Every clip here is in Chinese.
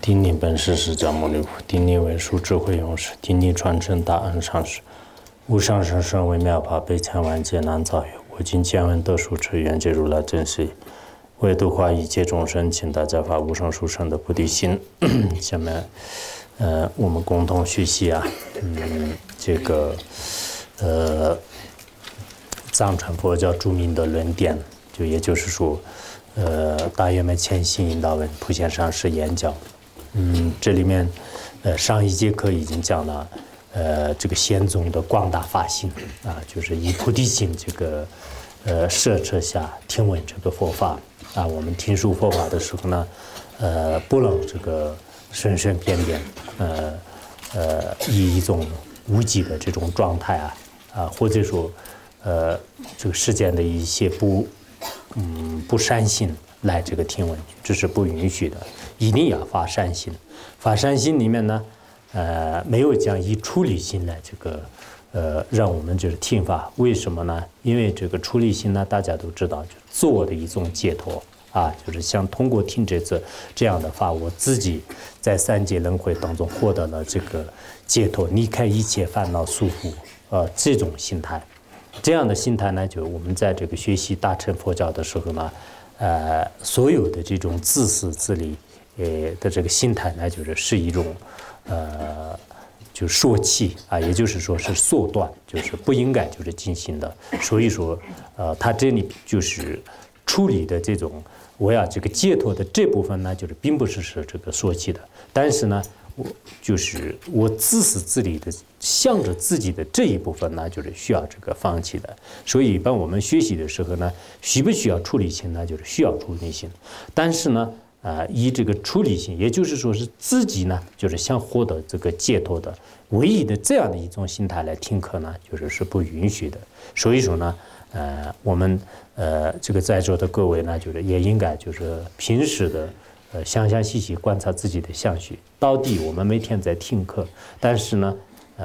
顶礼本师释迦牟尼佛，顶礼文殊智慧勇士，顶礼传承大恩上师。无上甚深微妙法，被千万劫难遭遇。我今见闻得受持，愿解如来真实义。为度化一切众生，请大家发无上殊胜的菩提心。下面，我们共同学习啊，这个藏传佛教著名的论点，就也就是说，大圆满前行引导文普贤上师演讲。这里面，上一节课已经讲了，这个显宗的广大法性啊，就是以菩提心这个，摄持下听闻这个佛法啊。我们听说佛法的时候呢，不能这个随随便便，以一种无记的这种状态啊，或者说，这个世间的一些不善心来这个听闻，这是不允许的。一定要发善心，发善心里面呢，没有讲以出离心来这个，让我们就是听法。为什么呢？因为这个出离心呢，大家都知道，就做的一种解脱啊，就是想通过听这样的法，我自己在三界轮回当中获得了这个解脱，离开一切烦恼束缚，这种心态，这样的心态呢，就我们在这个学习大乘佛教的时候呢，所有的这种自私自利。的这个心态呢，是一种，就说弃啊，也就是说是缩断，就是不应该就是进行的。所以说，他这里就是处理的这种我要这个解脱的这部分呢，就是并不是这个说弃的，但是呢，我自私自利的向着自己的这一部分呢，就是需要这个放弃的。所以一般我们学习的时候呢，需不需要出离心呢？就是需要出离心，但是呢。以这个出离心，也就是说是自己呢，就是想获得这个解脱的唯一的这样的一种心态来听课呢，是不允许的。所以说呢，我们这个在座的各位呢，也应该平时的详详细细观察自己的相续，到底我们每天在听课，但是呢，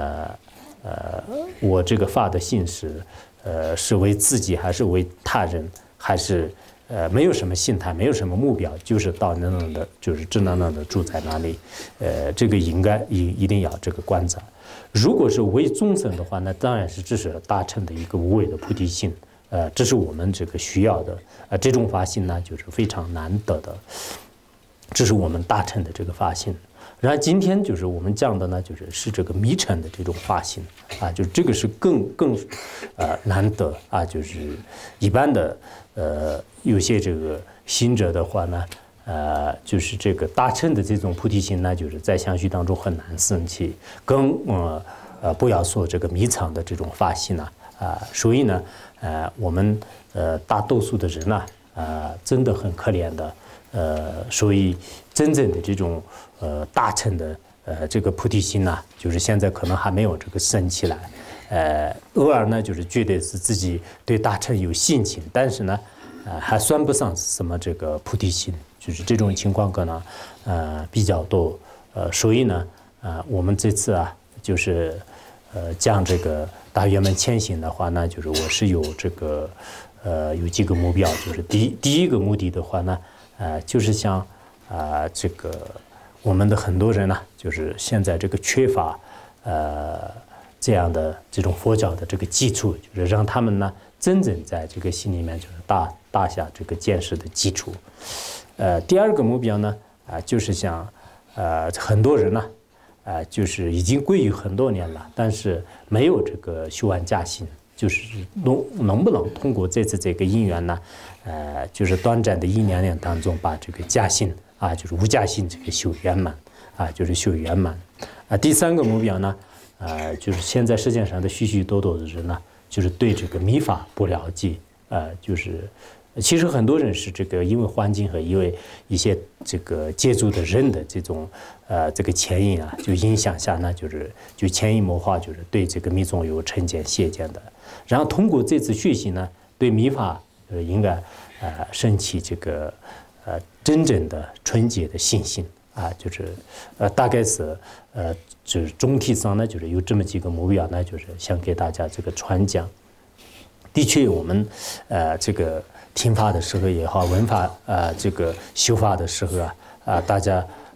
我这个发的心是为自己还是为他人，还是？没有什么心态，没有什么目标，就是到那的，直愣愣的住在那里。这个应该一定要这个观察。如果是为众生的话，那当然是这是大乘的一个无为的菩提心。这是我们这个需要的。这种法性呢，非常难得的。这是我们大乘的这个法性。然后今天我们讲的呢，是这个迷尘的这种法性啊，这个是更难得啊，一般的有些这个行者的话呢，这个大乘的这种菩提心呢，在相续当中很难升起，更不要说这个迷藏的这种法性啊，所以呢，我们大多数的人呢，真的很可怜的，所以真正的这种大乘的这个菩提心呢，现在可能还没有这个升起来，偶尔呢觉得是自己对大乘有信心，但是呢，还算不上什么这个菩提心，这种情况可能比较多，所以呢，我们这次啊讲这个大圆满前行的话呢，我是有这个有几个目标，第一个目的的话呢，就是像这个我们的很多人呢，现在这个缺乏这样的这种佛教的这个基础，让他们呢真正在这个心里面打下这个见识的基础。第二个目标呢，就是像很多人呢，已经皈依很多年了，但是没有这个修完假心，能不能通过这次这个因缘呢，短暂的1-2年当中把这个假心啊，无假心这个修圆满啊，修圆满啊。第三个目标呢，现在世界上的许许多多的人呢，对这个密法不了解，其实很多人是这个因为环境和因为一些这个接触的人的这种这个牵引啊，影响下呢，潜移默化，对这个密宗有成见邪见的。然后通过这次学习呢，对密法应该升起这个真正的纯洁的信心啊，大概是总体上呢，有这么几个目标呢，想给大家这个传讲。的确，我们这个听法的时候也好，闻法这个修法的时候大家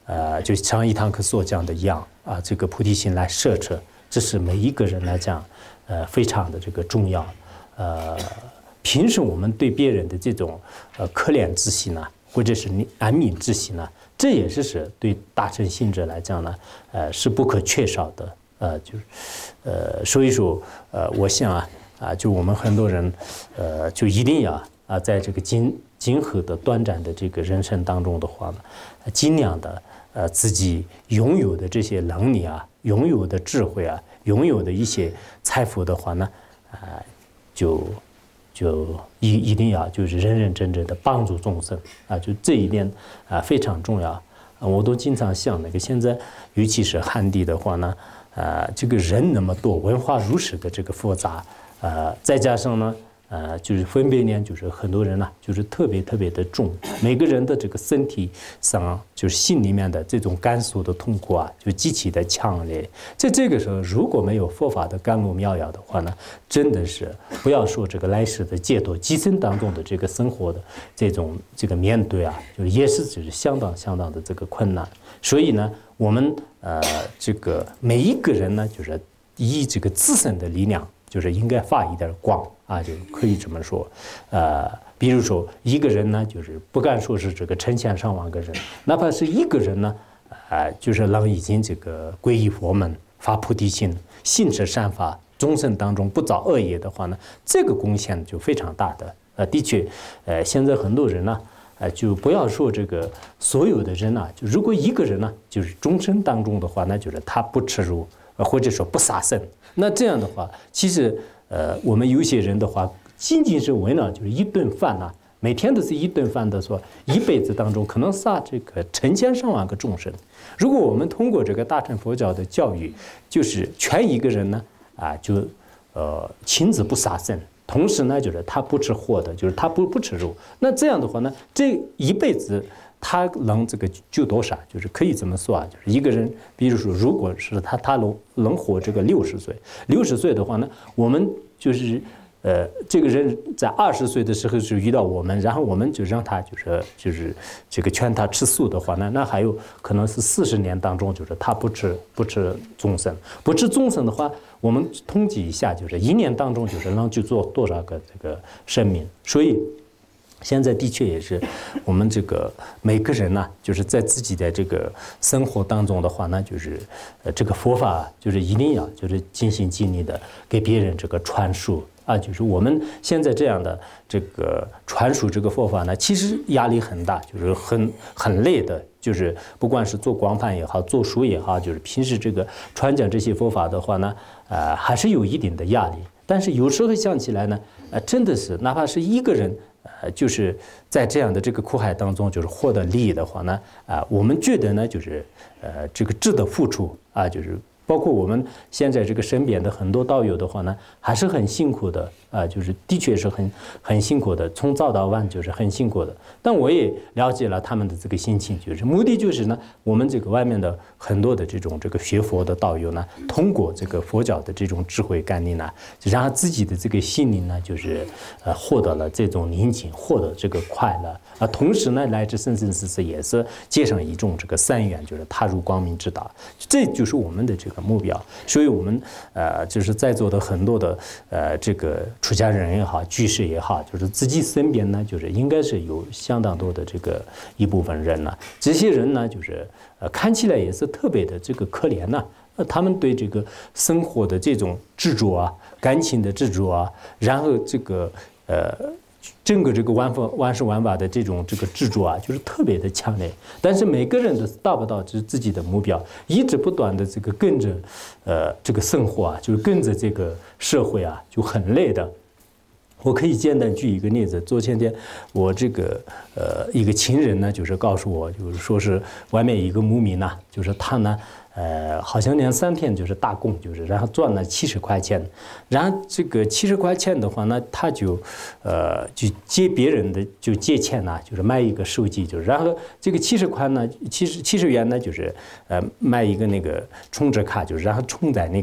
就像一堂课所讲的一样啊，这个菩提心来摄持，这是每一个人来讲，非常的这个重要。平时我们对别人的这种可怜之心呢，或者是怜悯之心呢，这也是对大乘信者来讲呢，是不可缺少的。所以说，我想就我们很多人，就一定要在这个今后的短暂的这个人生当中的话呢，尽量的自己拥有的这些能力拥有的智慧拥有的一些财富的话呢，就一定要就是认认真真的帮助众生就这一点非常重要。我都经常想那个现在，尤其是汉地的话呢，这个人那么多，文化如此的这个复杂，再加上呢，就是分别念，就是很多人就是特别的重，每个人的这个身体上，就是心里面的这种感受的痛苦就极其的强烈。在这个时候，如果没有佛法的甘露妙药的话呢，真的是不要说这个来世的解脱，今生当中的这个生活的这个面对就是也是就是相当的这个困难。所以呢，我们这个每一个人呢，就是以这个自身的力量，就是应该发一点光就可以这么说。比如说一个人呢，就是不敢说是这个成千上万个人，哪怕是一个人呢，就是让已经这个皈依佛门、发菩提心、信持善法，终生当中不造恶业的话呢，这个贡献就非常大的。的确，现在很多人呢，就不要说这个所有的人就如果一个人呢，就是终生当中的话，那就是他不吃肉，或者说不杀生，那这样的话，其实我们有些人的话，仅仅是为了就是一顿饭每天都是一顿饭的说，一辈子当中可能杀这个成千上万个众生。如果我们通过这个大乘佛教的教育，就是劝一个人呢就亲自不杀生，同时呢就是他不吃活的，就是他不吃肉。那这样的话呢，这一辈子他能这个救多少？就是可以这么说就是一个人，比如说，如果是他能活这个60岁，60岁的话呢，我们就是这个人在20岁的时候就遇到我们，然后我们就让他就是这个劝他吃素的话呢，那还有可能是40年当中，就是他不吃众生，不吃众生的话，我们统计一下，就是1年当中就是能去做多少个这个生命，所以。现在的确也是，我们这个每个人就是在自己的这个生活当中的话呢，就是这个佛法就是一定要就是尽心尽力的给别人这个传输就是我们现在这样的这个传输这个佛法呢，其实压力很大，就是很累的，就是不管是做光盘也好，做书也好，就是平时这个传讲这些佛法的话呢，还是有一定的压力。但是有时候想起来呢，真的是哪怕是一个人。就是在这样的这个苦海当中，就是获得利益的话呢，我们觉得呢，就是这个值得付出就是包括我们现在这个身边的很多道友的话呢，还是很辛苦的就是的确是很辛苦的，从早到晚就是很辛苦的。但我也了解了他们的这个心情，就是目的就是呢，我们这个外面的很多的这个学佛的道友呢，通过这个佛教的这种智慧概念呢，就让自己的这个心灵呢，就是获得了这种宁静，获得这个快乐同时呢，来自生生世世也是结上一种这个善缘，就是踏入光明之道，这就是我们的这个目标。所以我们就是在座的很多的这个出家人也好，居士也好，就是自己身边呢，就是应该是有相当多的这个一部分人这些人呢，就是看起来也是特别的这个可怜他们对这个生活的这种执着感情的执着然后这个整个这个万事万法的这个执着就是特别的强烈。但是每个人都达不到自己的目标，一直不断的这个跟着这个生活就是跟着这个社会就很累的。我可以简单举一个例子，昨天我这个一个亲人呢，就是告诉我，就是说是外面一个牧民就是他呢。好像2、3天就是打工，就是然后赚了70块钱，然后这个70块钱的话呢，他就借别人的就借钱就是买一个手机，就是然后这个70块呢，70元呢，就是买一个那个充值卡，就是然后充在那个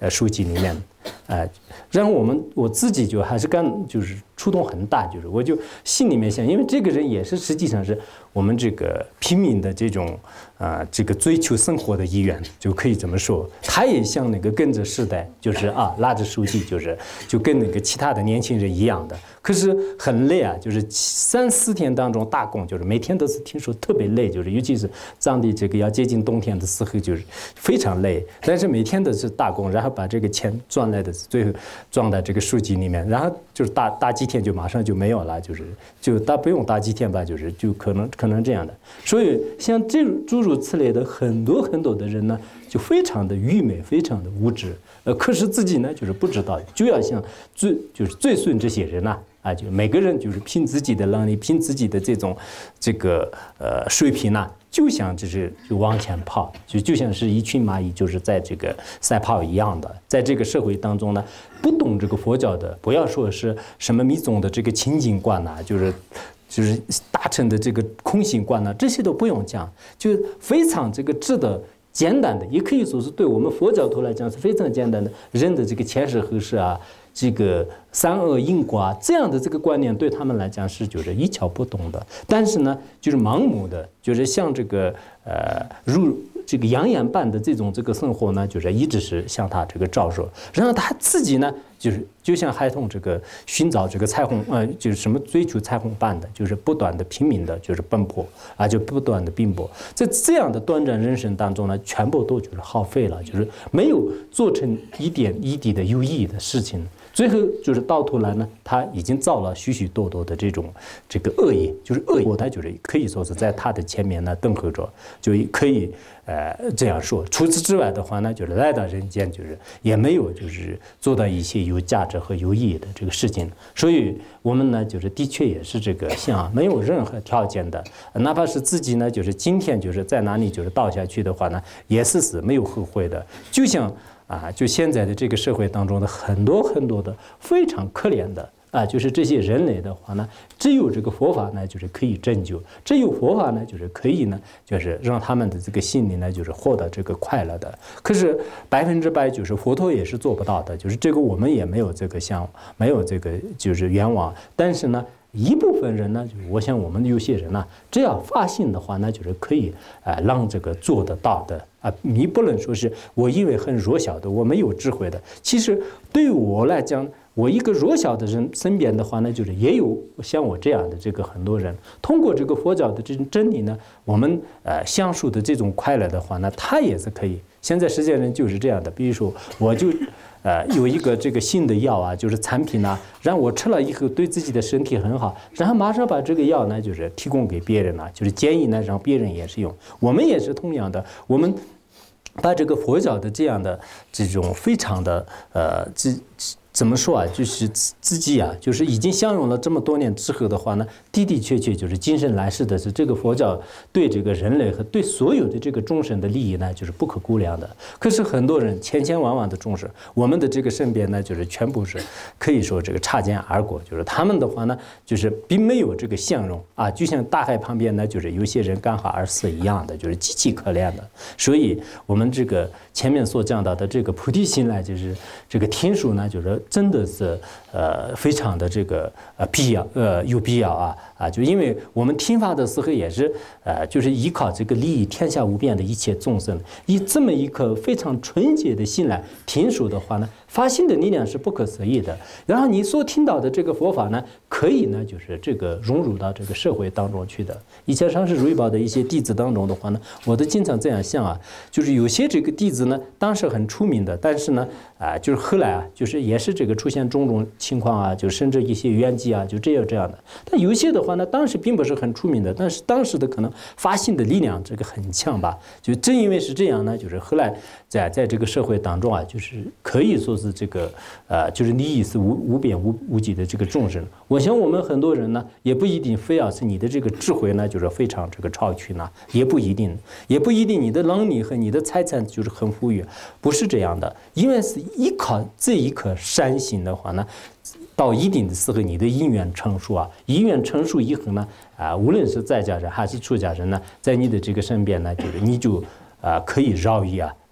书籍里面，然后我自己就还是就是触动很大，就是我就心里面想，因为这个人也是实际上是我们这个平民的这种这个追求生活的意愿，就可以这么说。他也像那个跟着时代，就是拉着书记，就跟那个其他的年轻人一样的。可是很累啊，就是3、4天当中打工，就是每天都是听说特别累，就是尤其是藏地这个要接近冬天的时候，就是非常累。但是每天都是打工，然后把这个钱赚来的最后装在这个书籍里面，然后就是打几天就马上就没有了，就不用打几天吧，就可能这样的。所以像诸如此类的很多的人呢，就非常的愚昧，非常的无知。可是自己呢，就是不知道，就要像最顺这些人呐。就每个人就是凭自己的能力，凭自己的这个水平呢，就往前跑，就像是一群蚂蚁，就是在这个赛跑一样的，在这个社会当中呢，不懂这个佛教的，不要说是什么密宗的这个清净观呐，就是大乘的这个空性观呐，这些都不用讲，就非常这个值得。简单的，也可以说是对我们佛教徒来讲是非常简单的，人的这个前世后世啊，这个善恶因果啊，这样的这个观念对他们来讲是就是一窍不通的。但是呢，就是盲目的，就是像这个入这个养眼般的这个生活呢，就是一直是向他这个照射，然后他自己呢，就像孩童这个寻找这个彩虹，就是什么追求彩虹般的，就是不断的拼命的，就是奔波就不断的拼搏，在这样的短暂人生当中呢，全部都就是耗费了，就是没有做成一点一滴的有意义的事情。最后就是到头来呢，他已经造了许许多多的这个恶业，就是恶业，他就是可以说是在他的前面呢等候着，就可以这样说。除此之外的话呢，就是来到人间，就是也没有就是做到一些有价值和有意义的这个事情。所以我们呢，就是的确也是这个像没有任何条件的，哪怕是自己呢，就是今天就是在哪里就是倒下去的话呢，也是没有后悔的，就像。就现在的这个社会当中的很多的非常可怜的就是这些人类的话呢，只有这个佛法呢，就是可以拯救；只有佛法呢，就是可以呢，就是让他们的这个心灵呢，就是获得这个快乐的。可是100%就是佛陀也是做不到的，就是这个我们也没有这个没有这个就是愿望。但是呢，一部分人呢，就是我想我们有些人呢，只要发心的话呢，就是可以让这个做得到的。你不能说是我因为很弱小的，我没有智慧的。其实对于我来讲，我一个弱小的人身边的话呢，就是也有像我这样的这个很多人，通过这个佛教的这种真理呢，我们享受的这种快乐的话呢，他也是可以。现在世界上就是这样的，比如说我就有一个这个新的药就是产品让我吃了以后对自己的身体很好，然后马上把这个药呢就是提供给别人就是建议呢让别人也是用。我们也是同样的，我们把这个佛教的这样的这种非常的怎么说就是自己就是已经享用了这么多年之后的话呢，的确就是今生来世的是这个佛教对这个人类和对所有的这个众生的利益呢，就是不可估量的。可是很多人千万的众生，我们的这个身边呢，就是全部是可以说这个擦肩而过，就是他们的话呢，就是并没有这个相容就像大海旁边呢，就是有些人干旱而死一样的，就是极其可怜的。所以我们这个前面所讲到的这个菩提心呢，就是这个听书呢，就是真的是非常的这个有必要就因为我们听法的时候也是就是依靠这个利益天下无边的一切众生，以这么一颗非常纯洁的心来听书的话呢，发心的力量是不可思议的。然后你所听到的这个佛法呢，可以呢就是这个融入到这个社会当中去的。以前上师如意宝的一些弟子当中的话呢，我都经常这样想就是有些这个弟子呢，当时很出名的，但是呢就是后来就是也是这个出现种情况就甚至一些冤机就这样的。但有些的话呢，当时并不是很出名的，但是当时的可能发心的力量这个很强吧。就正因为是这样呢，就是后来在这个社会当中就是可以说是这个就是利益是无边无际的这个众生。我想我们很多人呢，也不一定非要是你的这个智慧呢，就是非常这个超群也不一定你的能力和你的财产就是很富裕，不是这样的。因为是依靠这一颗善心的话呢，到一定的时候，你的因缘成熟因缘成熟以后呢，无论是在家人还是出家人呢，在你的这个身边呢，就是你就可以饶益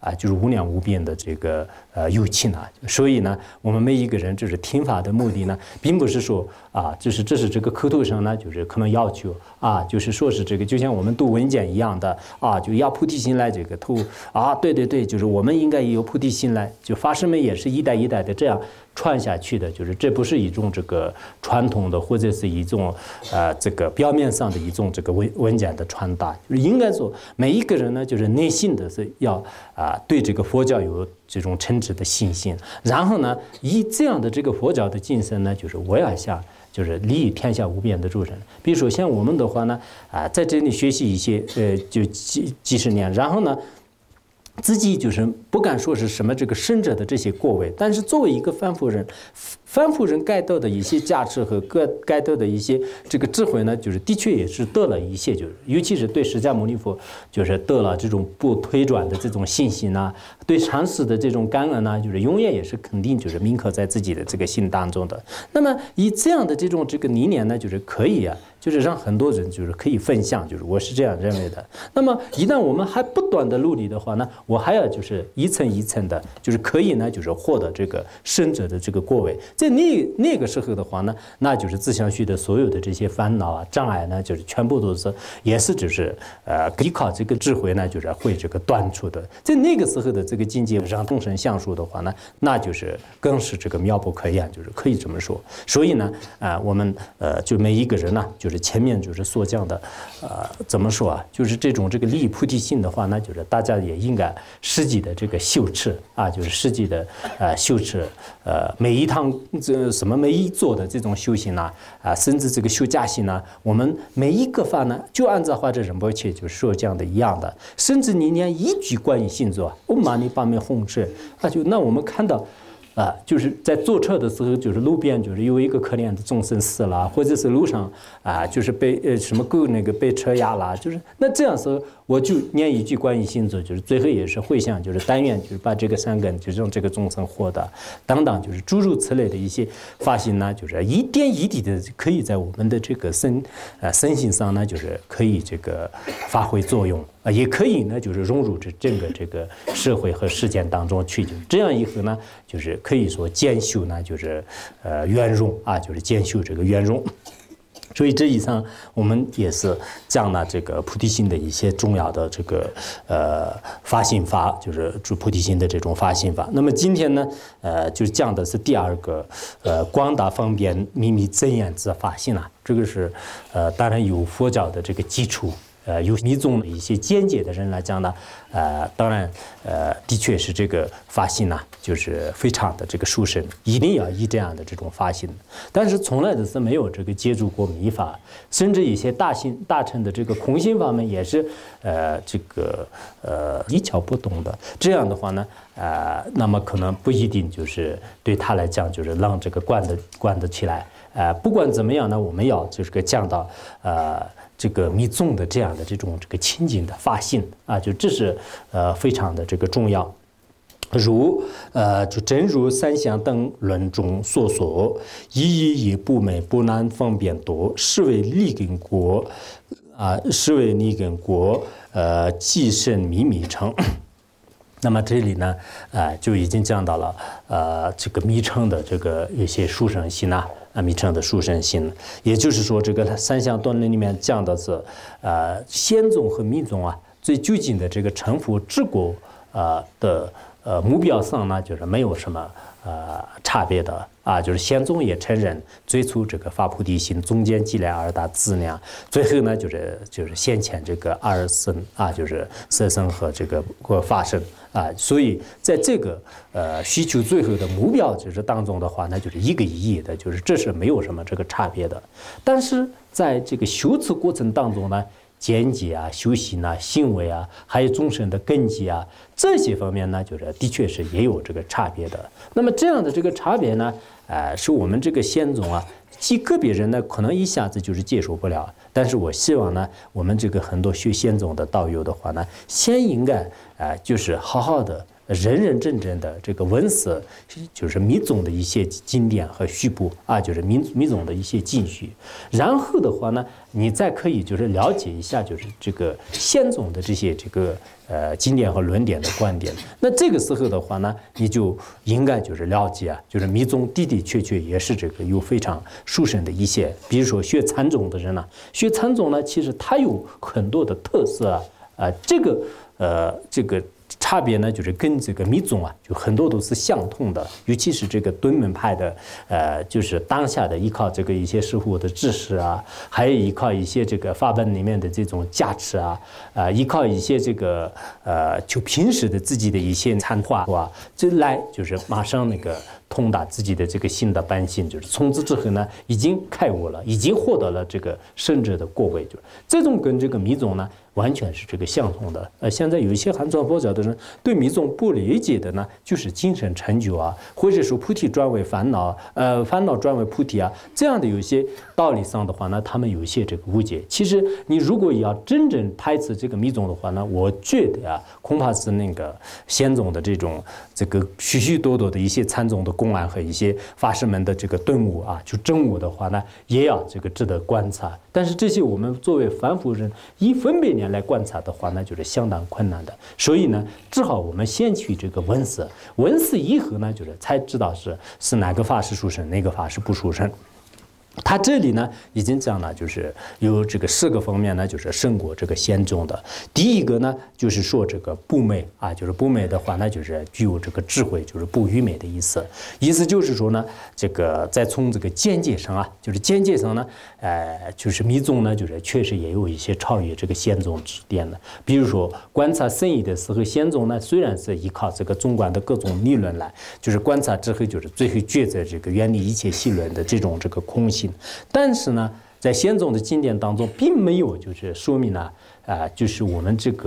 就是无量无边的这个有情啊。所以呢，我们每一个人就是听法的目的呢，并不是说就是这是这个口头上呢，就是可能要求就是说是这个，就像我们读文件一样的就要菩提心来这个读对，就是我们应该也有菩提心来，就法师们也是一代一代的这样传下去的，就是这不是一种这个传统的，或者是一种这个表面上的一种这个文件的传达，就是应该说每一个人呢，就是内心的是要对这个佛教有这种诚挚的信心，然后呢，以这样的这个佛教的精神呢，就是我要想就是利益天下无边的诸人。比如说像我们的话呢，在这里学习一些就几十年，然后呢，自己就是不敢说是什么这个圣者的这些过位，但是作为一个凡夫人，凡夫人该得的一些价值和该得的一些这个智慧呢，就是的确也是得了一些，就是尤其是对释迦牟尼佛，就是得了这种不退转的这种信心啊，对禅师的这种感恩啊，就是永远也是肯定就是铭刻在自己的这个心当中的。那么以这样的这种这个理念呢，就是可以就是让很多人就是可以分享，就是我是这样认为的。那么一旦我们还不断的努力的话呢，我还要就是一层一层的，就是可以呢，就是获得这个圣者的这个过位。在那个时候的话呢，那就是自相续的所有的这些烦恼障碍呢，就是全部都是也是就是依靠这个智慧呢，就是会这个断除的。在那个时候的这个境界让众生相属的话呢，那就是更是这个妙不可言，就是可以这么说。所以呢，我们就每一个人呢，就是前面就是所讲的，怎么说就是这种这个利益菩提心的话呢，就是大家也应该实际的这个修持就是实际的修持，每一趟每一座的这种修行甚至这个修家行我们每一个法呢，就按照华者仁波切就是说这样的一样的，甚至你连一句观音心咒嗡嘛呢叭咪吽哧那我们看到。就是在坐车的时候，就是路边就是有一个可怜的众生死了，或者是路上就是被什么狗那个被车压了，就是那这样时候我就念一句观音心咒，就是最后也是回向，就是但愿就是把这个善根就是让这个众生获得，等等就是诸如此类的一些发心呢，就是一点一滴的可以在我们的这个身心上呢，就是可以这个发挥作用。也可以呢，就是融入整个这个社会和实践当中去，就这样以后呢，就是可以说兼修呢，就是圆融就是兼修这个圆融。所以这以上我们也是讲了这个菩提心的一些重要的这个发心法，就是菩提心的这种发心法。那么今天呢，就讲的是第二个广大方便秘密真言之发心这个是当然有佛教的这个基础。有密宗的一些见解的人来讲呢，当然，的确是这个发心就是非常的这个殊胜，一定要以这样的这种发心。但是从来都是没有这个接触过密法，甚至一些大乘的这个空性法门也是这个一窍不通的。这样的话呢，那么可能不一定就是对他来讲就是让这个关得起来。不管怎么样呢，我们要就是个讲到这个密宗的这样的这种这个清净的发心就这是非常的这个重要。如就真如三相等论中所说，一也不美不难方便多，是为利根国是为利根国寄生秘密成。那么这里呢，就已经讲到了这个密乘的这个一些殊胜心密乘的殊胜心，也就是说，这个三相断论里面讲的是，显宗和密宗最究竟的这个成佛治国的目标上呢，就是没有什么差别的就是显宗也承认最初这个发菩提心，中间积累二大资粮，最后呢就是现前这个二乘就是色乘和这个法乘所以在这个需求最后的目标就是当中的话，那就是一个一的，就是这是没有什么这个差别的。但是在这个修持过程当中呢，见解修行行为还有众生的根基这些方面呢，就是的确是也有这个差别的。那么这样的这个差别呢，是我们这个显宗其个别人呢可能一下子就是接受不了。但是我希望呢，我们这个很多学显宗的道友的话呢，先应该就是好好的认认真真的这个文史，就是密宗的一些经典和序部啊，就是密宗的一些进序。然后的话呢，你再可以就是了解一下，就是这个宪宗的这些这个经典和论点的观点。那这个时候的话呢，你就应该就是了解啊，就是密宗的确也是这个有非常殊胜的一些，比如说学禅宗的人呢，学禅宗呢，其实它有很多的特色啊，这个差别呢，就是跟这个密宗啊，就很多都是相通的，尤其是这个敦门派的，就是当下的依靠这个一些师傅的知识啊，还有依靠一些这个法本里面的这种加持啊，依靠一些这个就平时的自己的一些参化啊，这来就是马上那个通达自己的这个心的本性，就是从此之后呢，已经开悟了，已经获得了这个圣者的果位，就是这种跟这个密宗呢。完全是这个相同的。现在有一些汉传佛教的人对密宗不理解的呢，就是精神成就啊，或者说菩提转为烦恼，烦恼转为菩提啊，这样的有些道理上的话呢，他们有一些这个误解。其实你如果要真正排斥这个密宗的话呢，我觉得啊，恐怕是那个宪宗的这个许许多多的一些禅宗的公案和一些法师们的这个顿悟啊，就证悟的话呢，也要这个值得观察。但是这些我们作为凡夫人一分别来观察的话呢，就是相当困难的。所以呢，只好我们先去这个文史，文史以后呢，就是才知道是哪个法师殊胜，哪个法师不殊胜。他这里呢已经讲了，就是有这个4个方面呢，就是胜过这个宪宗的。第一个呢，就是说这个不昧啊，就是不昧的话呢，就是具有这个智慧，就是不愚昧的意思。意思就是说呢，这个在从这个见解上啊，就是见解上呢，就是密宗呢，就是确实也有一些超越这个宪宗之点的。比如说观察圣义的时候，宪宗呢虽然是依靠这个纵观的各种理论来，就是观察之后，就是最后觉在这个远离一切细论的这种这个空性。但是呢，在宪宗的经典当中，并没有就是说明呢，就是我们这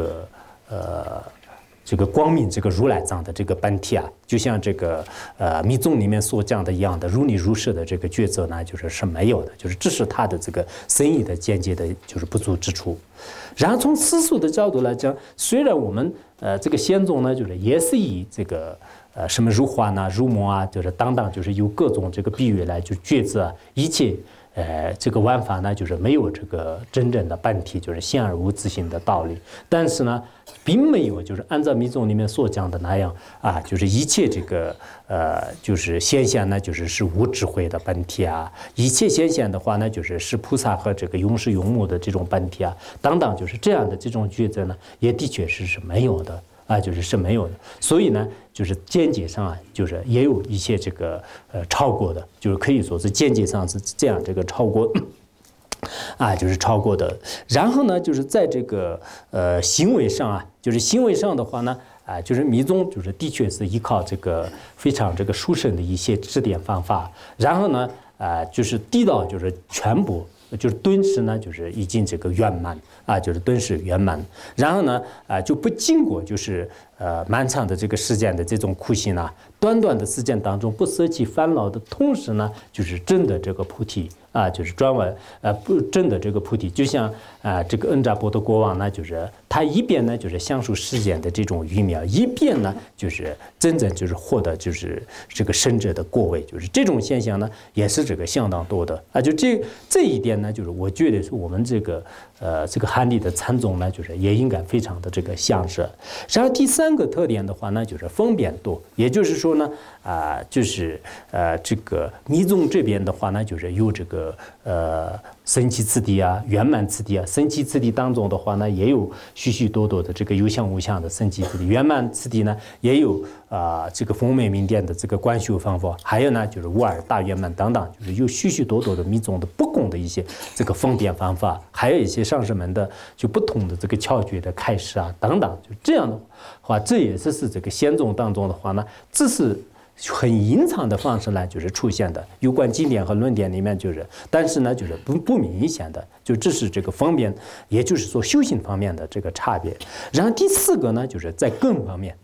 个光明这个如来藏的这个本体啊，就像这个密宗里面所讲的一样的如理如是的这个抉择呢，是没有的，就是这是他的这个深意的见解的就是不足之处。然后从世俗的角度来讲，虽然我们这个宪宗呢，就是也是以这个什么如幻啊、如梦啊，就是等等，就是有各种这个比喻来就抉择一切这个玩法呢，就是没有这个真正的本体，就是现而无自性的道理。但是呢，并没有就是按照密宗里面所讲的那样啊，就是一切这个就是现象呢，是无智慧的本体啊；一切现象的话呢，是菩萨和这个永世永母的这种本体啊，等等，就是这样的这种抉择呢，也的确是没有的。是没有的，所以呢，就是见解上啊，就是也有一些这个超过的，就是可以说是见解上是这样这个超过就是超过的。然后呢，就是在这个行为上啊，就是行为上的话呢，就是密宗就是的确是依靠这个非常这个殊胜的一些指点方法，然后呢，就是低到就是全部。就是顿时呢，就是已经这个圆满就是顿时圆满，然后呢，就不经过就是漫长的这个时间的这种苦行啊，短短的时间当中不舍弃烦恼的同时呢，就是真的这个菩提就是转为不真的这个菩提，就像这个恩扎波的国王呢，就是他一边呢就是享受世间的这种愚妙，一边呢就是真正就是获得就是这个圣者的果位，就是这种现象呢也是这个相当多的就这一点呢，就是我觉得是我们这个汉地的禅宗呢，就是也应该非常的这个相似。然后第3个特点的话呢，就是方便多，也就是说呢就是这个密宗这边的话呢，就是有这个神奇次第啊、圆满次第啊。神奇次第当中的话呢，也有许许多多的这个有相无相的神奇次第；圆满次第呢，也有这个风美明殿的这个观修方法，还有呢就是无二大圆满等等，就是有许许多多的密宗的不共的一些这个方便方法，还有一些上师们的就不同的这个窍诀的开示等等，就这样的话，这也是这个宪宗当中的话呢，这是很隐藏的方式呢，就是出现的。有关经典和论点里面但是呢，就是不明显的，就这是这个方面，也就是说修行方面的这个差别。然后第4个呢，就是在根方面，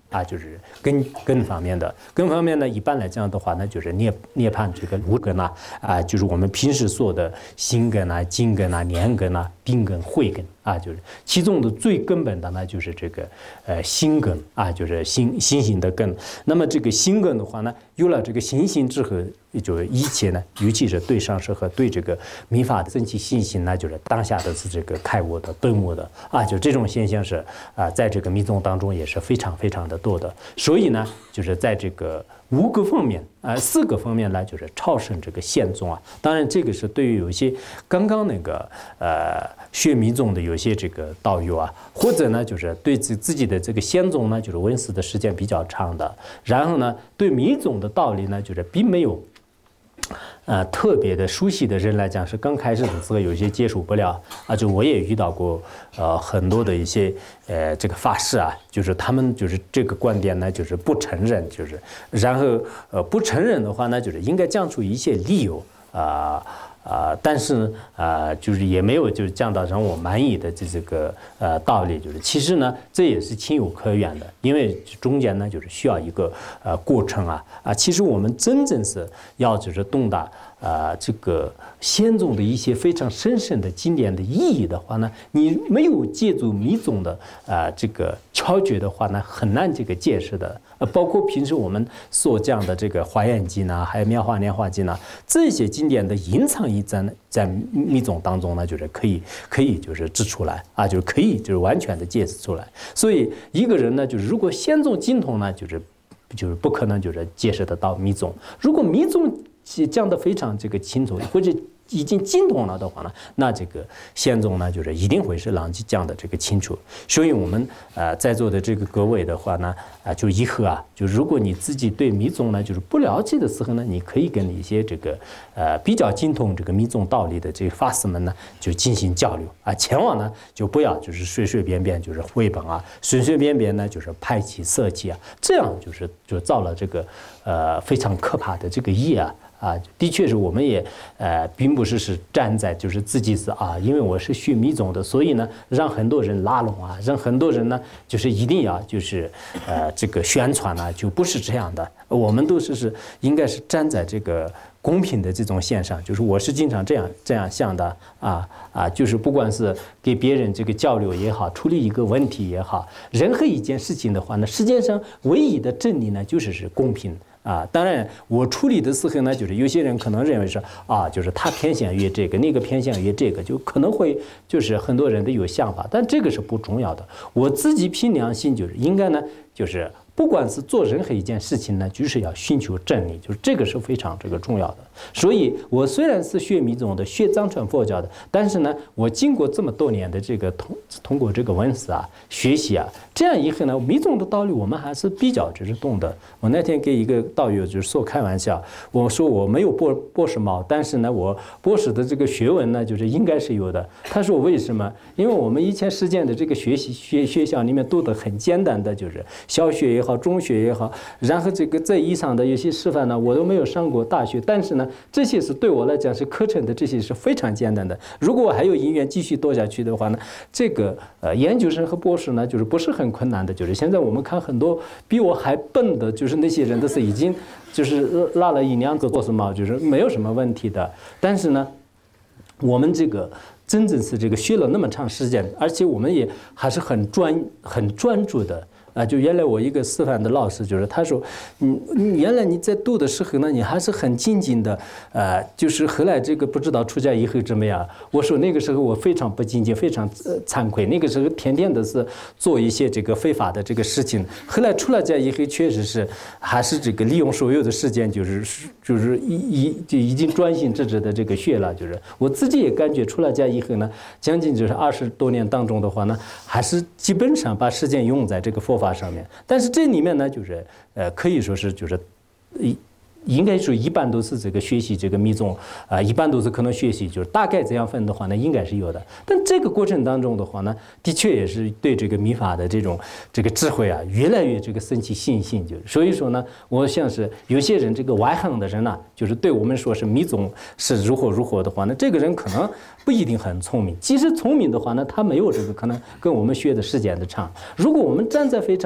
啊，就是根方面的。根方面呢，一般来讲的话呢，就是涅槃这个五根啊，就是我们平时说的心根啊、筋根啊、年根啊、病根、慧根啊，就是其中的最根本的呢，就是这个心根啊，就是心性的根。那么这个心根的话呢，有了这个心性之后，就一切呢，尤其是对上师和对这个密法的升起信心呢，就是当下的是这个开悟的、顿悟的啊，就这种现象是在这个密宗当中也是非常非常的多的。所以呢，就是在这个5个方面4个方面呢，就是超胜这个宪宗啊。当然，这个是对于有一些刚刚那个学密宗的有些这个道友啊，或者呢，就是对自己的这个宪宗呢，就是闻思的时间比较长的，然后呢，对密宗的道理呢，就是并没有特别的熟悉的人来讲，是刚开始的时候有些接触不了啊。就我也遇到过很多的一些这个法师啊，就是他们就是这个观点呢，就是不承认，就是然后不承认的话呢，就是应该讲出一些理由但是就是也没有就是讲到让我满意的这个道理，就是其实呢这也是情有可原的，因为中间呢就是需要一个过程其实我们真正是要就是懂得这个宪宗的一些非常深深的经典的意义的话呢，你没有借助密宗的这个窍诀的话呢，很难这个解释的。包括平时我们所讲的这个《华严经》呢，还有《妙法莲华经》呢，这些经典的隐藏意在密宗当中呢，就是可以就是指出来就是可以就是完全的解释出来。所以一个人呢，就是如果宪宗精通呢，就是不可能就是解释得到密宗。如果密宗讲得非常这个清楚，或者已经精通了的话呢，那这个宪宗呢，就是一定会是让讲的这个清楚。所以我们在座的这个各位的话呢，就以后就如果你自己对密宗呢就是不了解的时候呢，你可以跟一些这个比较精通这个密宗道理的这个法师们呢，就进行交流千万呢就不要就是随随便便就是绘本随随便便呢就是派系色气这样就造了这个非常可怕的这个业的确是我们也并不是站在就是自己是因为我是学密宗的，所以呢让很多人拉拢让很多人呢就是一定要就是这个宣传就不是这样的。我们都是应该是站在这个公平的这种线上，就是我是经常这样想的就是不管是给别人这个交流也好，处理一个问题也好，任何一件事情的话呢，世界上唯一的真理呢就是公平。当然，我处理的时候呢，就是有些人可能认为是就是他偏向于这个，那个偏向于这个，就可能会就是很多人都有想法，但这个是不重要的。我自己凭良心，就是应该呢，就是不管是做任何一件事情呢，就是要寻求真理，就是这个是非常这个重要的。所以我虽然是学密宗的，学藏传佛教的，但是呢，我经过这么多年的这个通过这个闻思学习这样以后呢，密宗的道理我们还是比较就是懂得。我那天给一个道友就是说开玩笑，我说我没有博士帽，但是呢，我博士的这个学问呢，就是应该是有的。他说为什么？因为我们以前实践的这个学校里面读的很简单的，就是小学也好，中学也好，然后这个在以上的有些师范呢，我都没有上过大学，但是呢，这些是对我来讲是课程的，这些是非常简单的。如果我还有因缘继续读下去的话呢，这个研究生和博士呢，就是不是很困难的。就是现在我们看很多比我还笨的，就是那些人都是已经就是拉了1、2个博士帽，就是没有什么问题的。但是呢，我们这个真正是这个学了那么长时间，而且我们也还是很专注的。就原来我一个师范的老师，就是他说，原来你在读的时候呢，你还是很精进的，就是后来这个不知道出家以后怎么样。我说那个时候我非常不精进，非常惭愧，那个时候天天的是做一些这个非法的这个事情。后来出了家以后，确实是还是这个利用所有的时间，就是已经专心致志的这个学了。就是我自己也感觉出了家以后呢，将近就是20多年当中的话呢，还是基本上把时间用在这个佛法上面。但是这里面呢，就是可以说是就是应该说一般都是这个学习这个密宗一般都是可能学习就是大概这样分的话呢，应该是有的。但这个过程当中的话呢，的确也是对这个密法的这个智慧越来越这个升起信心。就是所以说呢，我想是有些人这个外行的人呢，就是对我们说是密宗是如何的话呢，这个人可能不一定很聪明。即使聪明的话呢，他没有这个可能跟我们学的时间的长。如果我们站在非常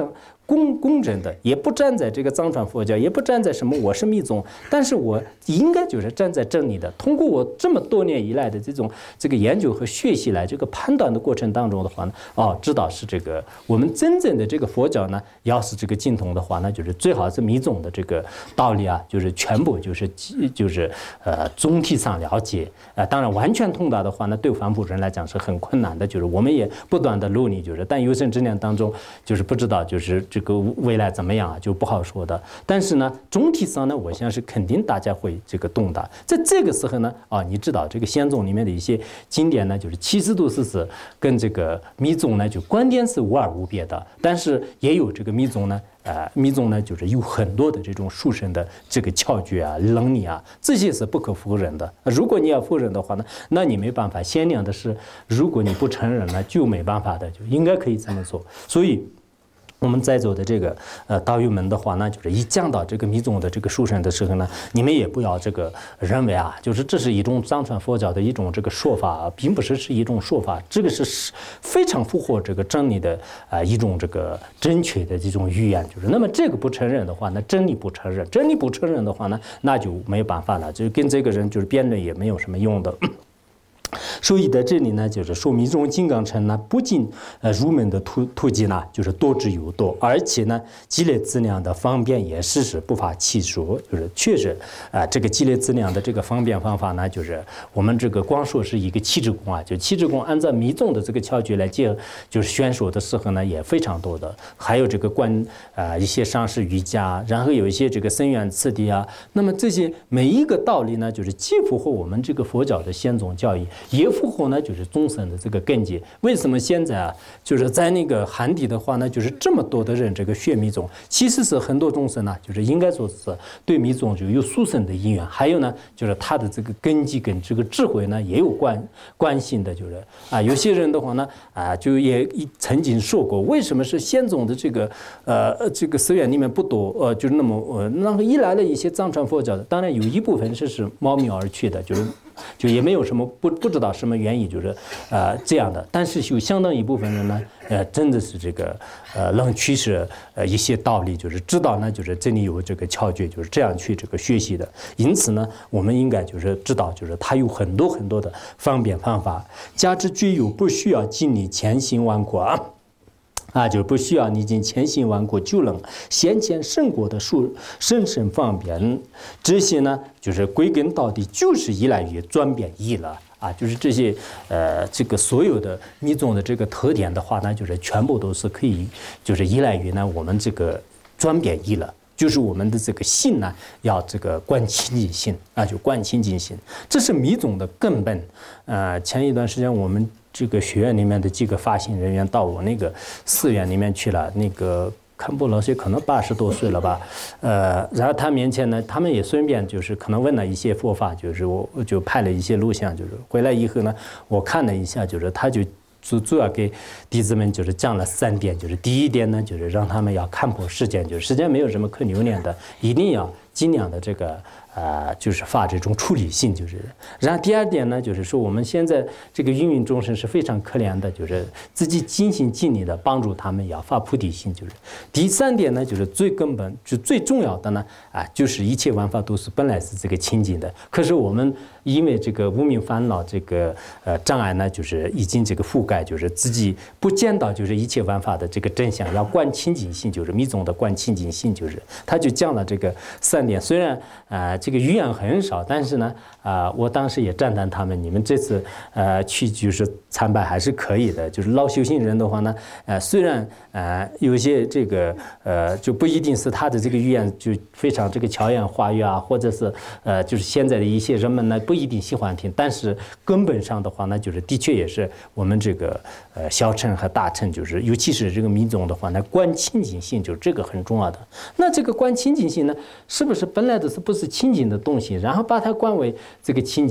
公正的，也不站在这个藏传佛教，也不站在什么我是密宗，但是我应该就是站在真理的。通过我这么多年以来的这个研究和学习来这个判断的过程当中的话呢，知道是这个我们真正的这个佛教呢，要是这个精通的话，那就是最好是密宗的这个道理啊，就是全部就是总体上了解当然完全通达的话呢，对凡夫人来讲是很困难的，就是我们也不断的努力，但有生之年当中就是不知道就是这个未来怎么样啊，就不好说的。但是呢，总体上呢，我相信肯定大家会这个懂的。在这个时候呢，你知道这个仙宗里面的一些经典呢，就是其实都是跟这个密宗呢，就观点是无二无别的，但是也有这个密宗呢。密宗呢，就是有很多的这种殊胜的这个窍诀啊、能力啊，这些是不可否认的。如果你要否认的话呢，那你没办法。限量的是，如果你不承认呢，就没办法的，就应该可以这么做。所以。我们在座的这个道友们的话呢，就是一讲到这个密宗的这个殊胜的时候呢，你们也不要这个认为啊，就是这是一种藏传佛教的一种这个说法，并不是一种说法，这个是非常符合这个真理的一种这个正确的这种语言。就是那么这个不承认的话，那真理不承认，真理不承认的话呢，那就没有办法了，就跟这个人就是辩论也没有什么用的。所以在这里呢，就是说密宗金刚乘呢，不仅入门的途径呢，就是多之又多，而且呢，积累资粮的方便也是不乏其数。就是确实这个积累资粮的这个方便方法呢，就是我们这个光说是一个七支功啊，就七支功按照密宗的这个窍诀来就是宣说的时候呢，也非常多的。还有这个一些上师瑜伽，然后有一些这个僧愿次第啊，那么这些每一个道理呢，就是既符合我们这个佛教的先宗教义。也符合呢，就是众生的这个根基。为什么现在啊，就是在那个汉地的话呢，就是这么多的人这个学密宗，其实是很多众生呢，就是应该说是对密宗就有殊胜的因缘，还有呢，就是他的这个根基跟这个智慧呢也有关系的，就是有些人的话呢，就也曾经说过，为什么是先宗的这个寺院里面不多，就是那么然后一来了一些藏传佛教的，当然有一部分是慕名而去的，就也没有什么不知道什么原因，就是这样的。但是有相当一部分人呢，真的是这个能取舍一些道理，就是知道呢，就是这里有这个窍诀，就是这样去这个学习的。因此呢，我们应该就是知道，就是它有很多很多的方便方法，加之具有不需要经历千辛万苦就不需要历经千辛万苦就能先见圣果的甚方便，这些呢，就是归根到底就是依赖于转变义了就是这些这个所有的密宗的这个特点的话呢，就是全部都是可以就是依赖于呢我们这个转变义了。就是我们的这个心呢，要这个观清净心就观清净心，这是密宗的根本。前一段时间我们这个学院里面的几个发心人员到我那个寺院里面去了，那个堪布老师可能80多岁了吧，然后他面前呢，他们也顺便就是可能问了一些佛法，就是我就拍了一些录像，就是回来以后呢，我看了一下，就是他就主要给弟子们就是讲了3点，就是第一点呢，就是让他们要看破世间，就是世间没有什么可留恋的，一定要尽量的这个就是发这种处理性，就是。然后第2点呢，就是说我们现在这个芸芸众生是非常可怜的，就是自己尽心尽力的帮助他们，要发菩提心，就是。第3点呢，就是最根本就最重要的呢，就是一切万法都是本来是这个清净的，可是我们因为这个无明烦恼这个障碍呢，就是已经这个覆盖，就是自己不见到就是一切万法的这个真相，要观清净性，就是密宗的观清净性，就是他就讲了这个3点。虽然这个语言很少，但是呢我当时也赞叹他们，你们这次去就是参拜还是可以的。就是老修行人的话呢，虽然有些这个就不一定是他的这个语言就非常这个巧言化语或者是就是现在的一些人们呢不一定喜欢听，但是根本上的话呢，就是的确也是我们这个小乘和大乘，就是尤其是这个密宗的话呢，观清净性就是这个很重要的。那这个观清净性呢，是不是本来的是不是清净的东西，然后把它观为这个清净呢？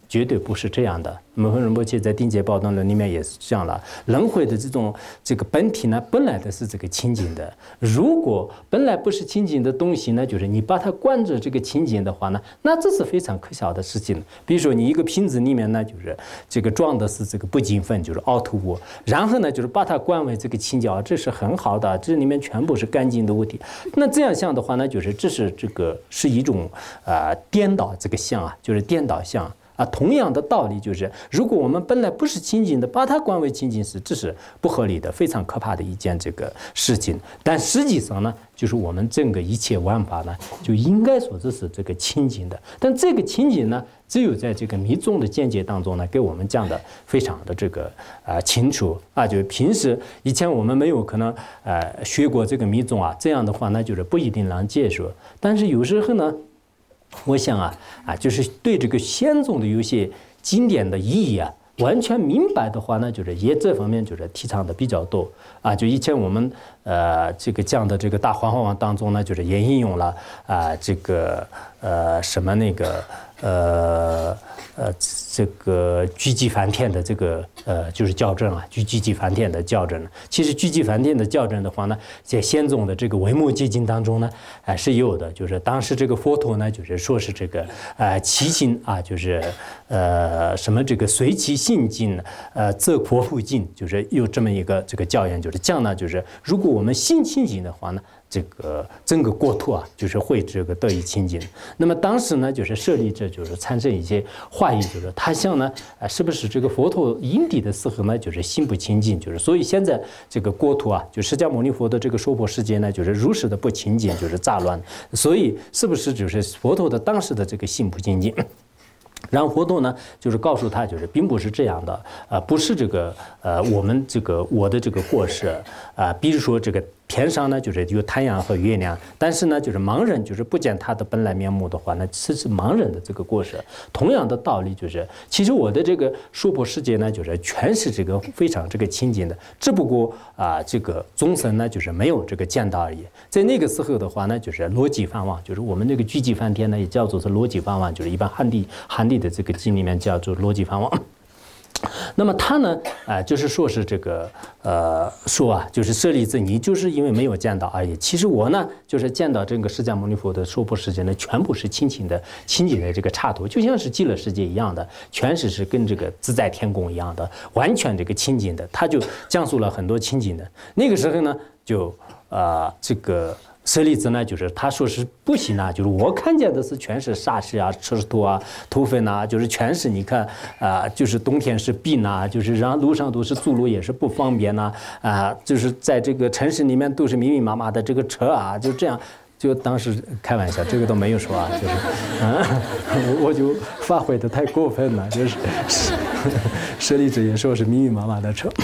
绝对不是这样的。门魂仁波切在《定解宝灯论》里面也是这样了。轮回的这个本体呢，本来的是这个清净的。如果本来不是清净的东西呢，就是你把它关着这个清净的话呢，那这是非常可笑的事情。比如说你一个瓶子里面呢，就是这个装的是这个不净分，就是凹凸物，然后呢，就是把它关为这个清净，这是很好的，这里面全部是干净的物体。那这样想的话呢，就是这是一种颠倒这个相啊，就是颠倒相。同样的道理就是，如果我们本来不是清净的，把它关为清净时，这是不合理的，非常可怕的一件这个事情。但实际上呢，就是我们整个一切万法呢，就应该说这是这个清净的。但这个清净呢，只有在这个密宗的见解当中呢，给我们讲的非常的这个清楚啊。就是平时以前我们没有可能学过这个密宗啊，这样的话呢，就是不一定能接受。但是有时候呢，我想就是对这个仙宗的有些经典的意义完全明白的话呢，就是也这方面就是提倡的比较多就以前我们这个讲的这个大黄花王当中呢，就是也引用了这个什么那个这个居济梵天的这个就是校正居济梵天的校正。其实居济梵天的校正的话呢，在仙宗的这个维摩诘经当中呢，是有的。就是当时这个佛陀呢，就是说是这个其心就是什么这个随其性尽则国复尽，就是有这么一个这个教言，就是讲呢，就是如果我们心清净的话呢，这个整个国土就是会这个得以清净。那么当时呢，就是舍利者就是产生一些怀疑，就是他想呢，是不是这个佛陀因地的时候呢，就是心不清净，就是所以现在这个国土就释迦牟尼佛的这个娑婆世界呢，就是如实的不清净，就是杂乱。所以是不是就是佛陀的当时的这个心不清净？然后佛陀呢，就是告诉他，就是并不是这样的，不是这个我的这个过失比如说这个天上呢，就是有太阳和月亮，但是呢，就是盲人就是不见他的本来面目的话，那这是盲人的这个过失。同样的道理就是，其实我的这个娑婆世界呢，就是全是这个非常这个清净的，只不过这个众生呢，就是没有这个见到而已。在那个时候的话呢，就是罗辑梵王，就是我们这个居济梵天呢，也叫做是罗辑梵王，就是一般汉地的这个经里面叫做罗辑梵王。那么他呢，就是说是这个，就是舍利子，你就是因为没有见到而已。其实我呢，就是见到这个释迦牟尼佛的娑婆世界呢，全部是清净的这个刹土，就像是极乐世界一样的，全是跟这个自在天宫一样的，完全这个清净的。他就讲述了很多清净的。那个时候呢，就这个。舍利子呢，就是他说是不行就是我看见的是全是沙石石头土粉就是全是你看就是冬天是冰就是然后路上都是走路也是不方便就是在这个城市里面都是密密麻麻的这个车就这样。就当时开玩笑，这个都没有说就是我就发挥的太过分了，就是舍利子也说是密密麻麻的车。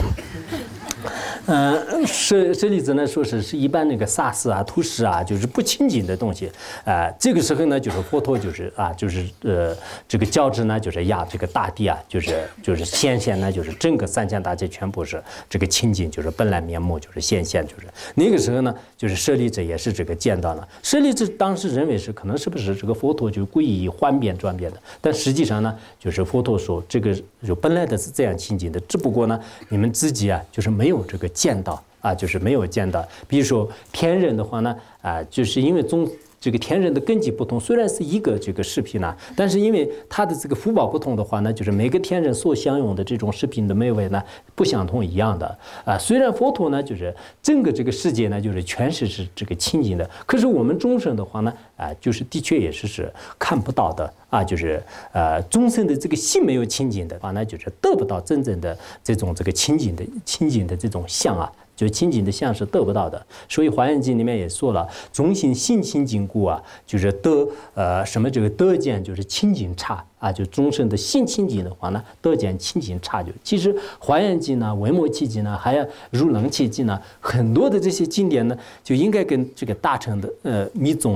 舍利子呢说是一般那个沙石土石就是不清净的东西这个时候呢，就是佛陀就是这个教之呢，就是这个大地就是显现呢，就是整个三千大界全部是这个清净，就是本来面目就是显现，就是那个时候呢，就是舍利子也是这个见到了。舍利子当时认为是可能是不是这个佛陀就故意幻变转变的，但实际上呢，就是佛陀说这个就本来的是这样清净的，只不过呢，你们自己就是没有这个见到就是没有见到。比如说天人的话呢就是因为这个天人的根基不同，虽然是一个这个视频但是因为他的这个福报不同的话呢，就是每个天人所享用的这种视频的美味呢不相同一样的虽然佛陀呢就是整个这个世界呢就是全是这个清净的，可是我们众生的话呢就是的确也是看不到的就是众生的这个心没有清净的话呢，就是得不到真正的这种这个清净的这种相就清净的相是得不到的。所以《华严经》里面也说了，众心心清净故就是得什么这个得见就是清净刹就众生的心清净的话呢，得见清净刹就。其实《华严经》呢、维摩诘经呢，还有《如能切经》呢，很多的这些经典呢，就应该跟这个大乘的密宗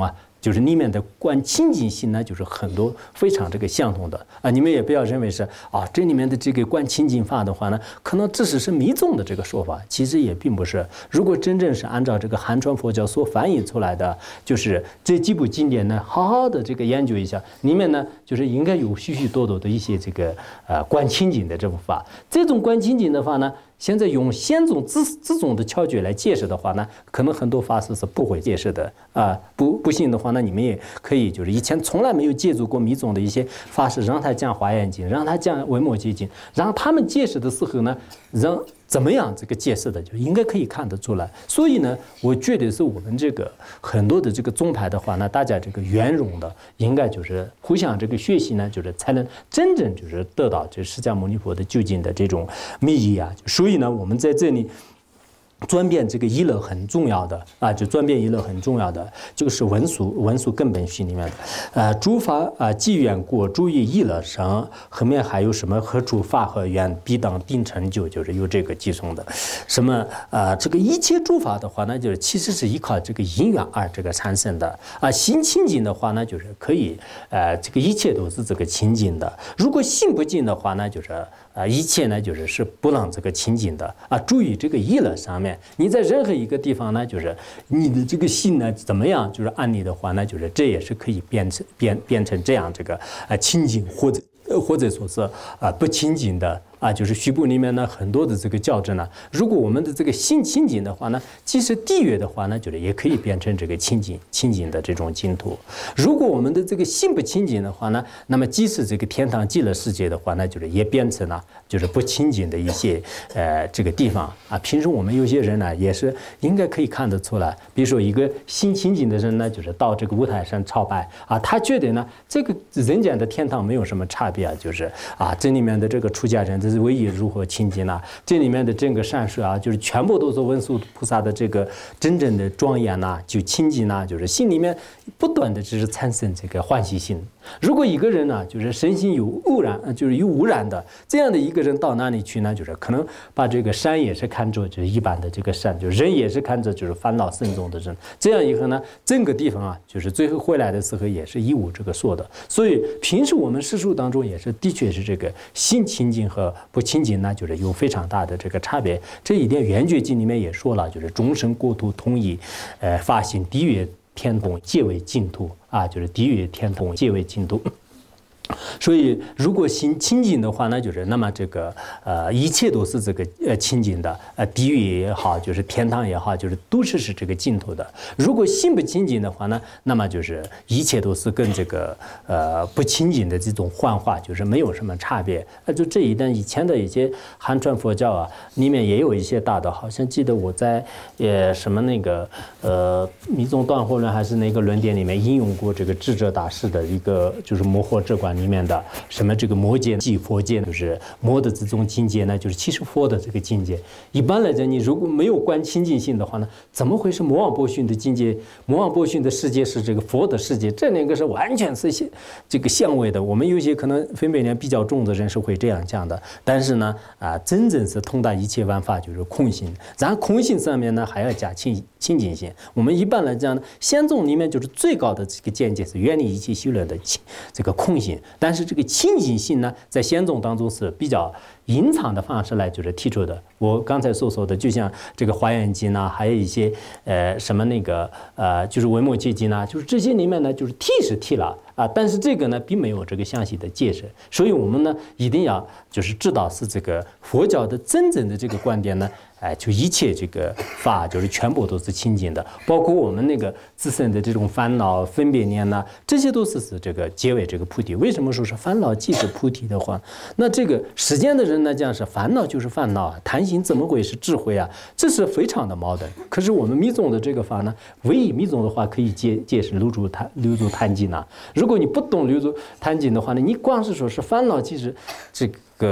就是里面的观清净心呢，就是很多非常这个相同的啊。你们也不要认为是啊，这里面的这个观清净法的话呢，可能这只是密宗的这个说法，其实也并不是。如果真正是按照这个汉传佛教所翻译出来的，就是这几部经典呢，好好的这个研究一下，里面呢就是应该有许许多多的一些这个观清净的这部法。这种观清净的话呢，现在用显宗自宗的窍诀来解释的话呢，可能很多法师是不会解释的啊。不信的话呢，你们也可以就是以前从来没有接触过密宗的一些法师，让他讲华严经，让他讲维摩诘经，让他们解释的时候呢，让怎么样这个解释的，就应该可以看得出来。所以呢，我觉得是我们这个很多的这个宗派的话呢，大家这个圆融的，应该就是互相这个学习呢，就是才能真正就是得到这释迦牟尼佛的究竟的这种密意啊。所以呢，我们在这里转变这个一乐很重要的啊，就转变一乐很重要的，这个是文殊根本序里面的，诸法既缘故，诸于一乐生，后面还有什么何处法和缘，必当定成就，就是有这个寄送的，什么这个一切诸法的话呢，就是其实是依靠这个因缘而这个产生的啊。心清净的话呢，就是可以这个一切都是这个清净的；如果心不净的话呢，就是一切呢就是不让这个清净的啊。注意这个一乐上面。你在任何一个地方呢，就是你的这个心呢怎么样，就是按理的话呢，就是这也是可以变成这样这个清净或者说是不清净的啊。就是虚部里面呢很多的这个教证呢，如果我们的这个心清净的话呢，即使地狱的话呢，就是也可以变成这个清净的这种净土。如果我们的这个心不清净的话呢，那么即使这个天堂极乐世界的话呢，就是也变成了就是不清净的一些这个地方啊。平时我们有些人呢也是应该可以看得出来，比如说一个心清净的人呢，就是到这个五台山朝拜啊，他觉得呢这个人间的天堂没有什么差别啊，就是这里面的这个出家人这是唯一如何清净啊，这里面的整个善事啊，就是全部都是文殊菩萨的这个真正的庄严呐，就清净呐，就是心里面不断的只是产生这个欢喜心。如果一个人呢，就是身心有污染，就是有污染的这样的一个人到哪里去呢？就是可能把这个山也是看作就是一般的这个山，就是人也是看着就是烦恼深重的人。这样以后呢，整个地方啊，就是最后回来的时候也是一无这个所的。所以平时我们世俗当中也是的确是这个心清净和不清净呢，就是有非常大的这个差别。这一点《圆觉经》里面也说了，就是众生国土统一，发心地狱天童皆为净土啊，就是地狱天童皆为净土。所以，如果心清净的话呢，就是那么这个一切都是这个清净的，地狱也好，就是天堂也好，就是都是这个净土的。如果心不清净的话呢，那么就是一切都是跟这个不清净的这种幻化，就是没有什么差别。就这一点，以前的一些汉传佛教啊，里面也有一些大的，好像记得我在什么那个密宗断惑论还是那个论点里面引用过这个智者大师的一个就是摩诃智观里面的什么这个魔界即佛界，就是魔的这种境界呢，就是其实佛的这个境界。一般来讲，你如果没有观清净性的话呢，怎么会是魔王波旬的境界？魔王波旬的世界是这个佛的世界，这两个是完全是这个相违的。我们有些可能分别念比较重的人是会这样讲的，但是呢，真正是通达一切万法就是空性，然后空性上面呢还要加清净性。我们一般来讲呢，显宗里面就是最高的这个见解是远离一切修论的这个空性。但是这个清净性呢，在显宗当中是比较隐藏的方式来就是提出的。我刚才所说的，就像这个华严经啊，还有一些什么那个就是维摩诘经啊，就是这些里面呢，就是提是提了啊，但是这个呢，并没有这个详细的解释。所以我们呢，一定要就是知道是这个佛教的真正的这个观点呢。就一切这个法就是全部都是清净的，包括我们那个自身的这种烦恼、分别念呐，这些都是这个结为这个菩提。为什么说是烦恼即是菩提的话，那这个世间的人呢讲是烦恼就是烦恼啊，贪心怎么会是智慧啊？这是非常的矛盾。可是我们密宗的这个法呢，唯一密宗的话可以解释六祖坛经啊。如果你不懂六祖坛经的话呢，你光是说是烦恼即是这个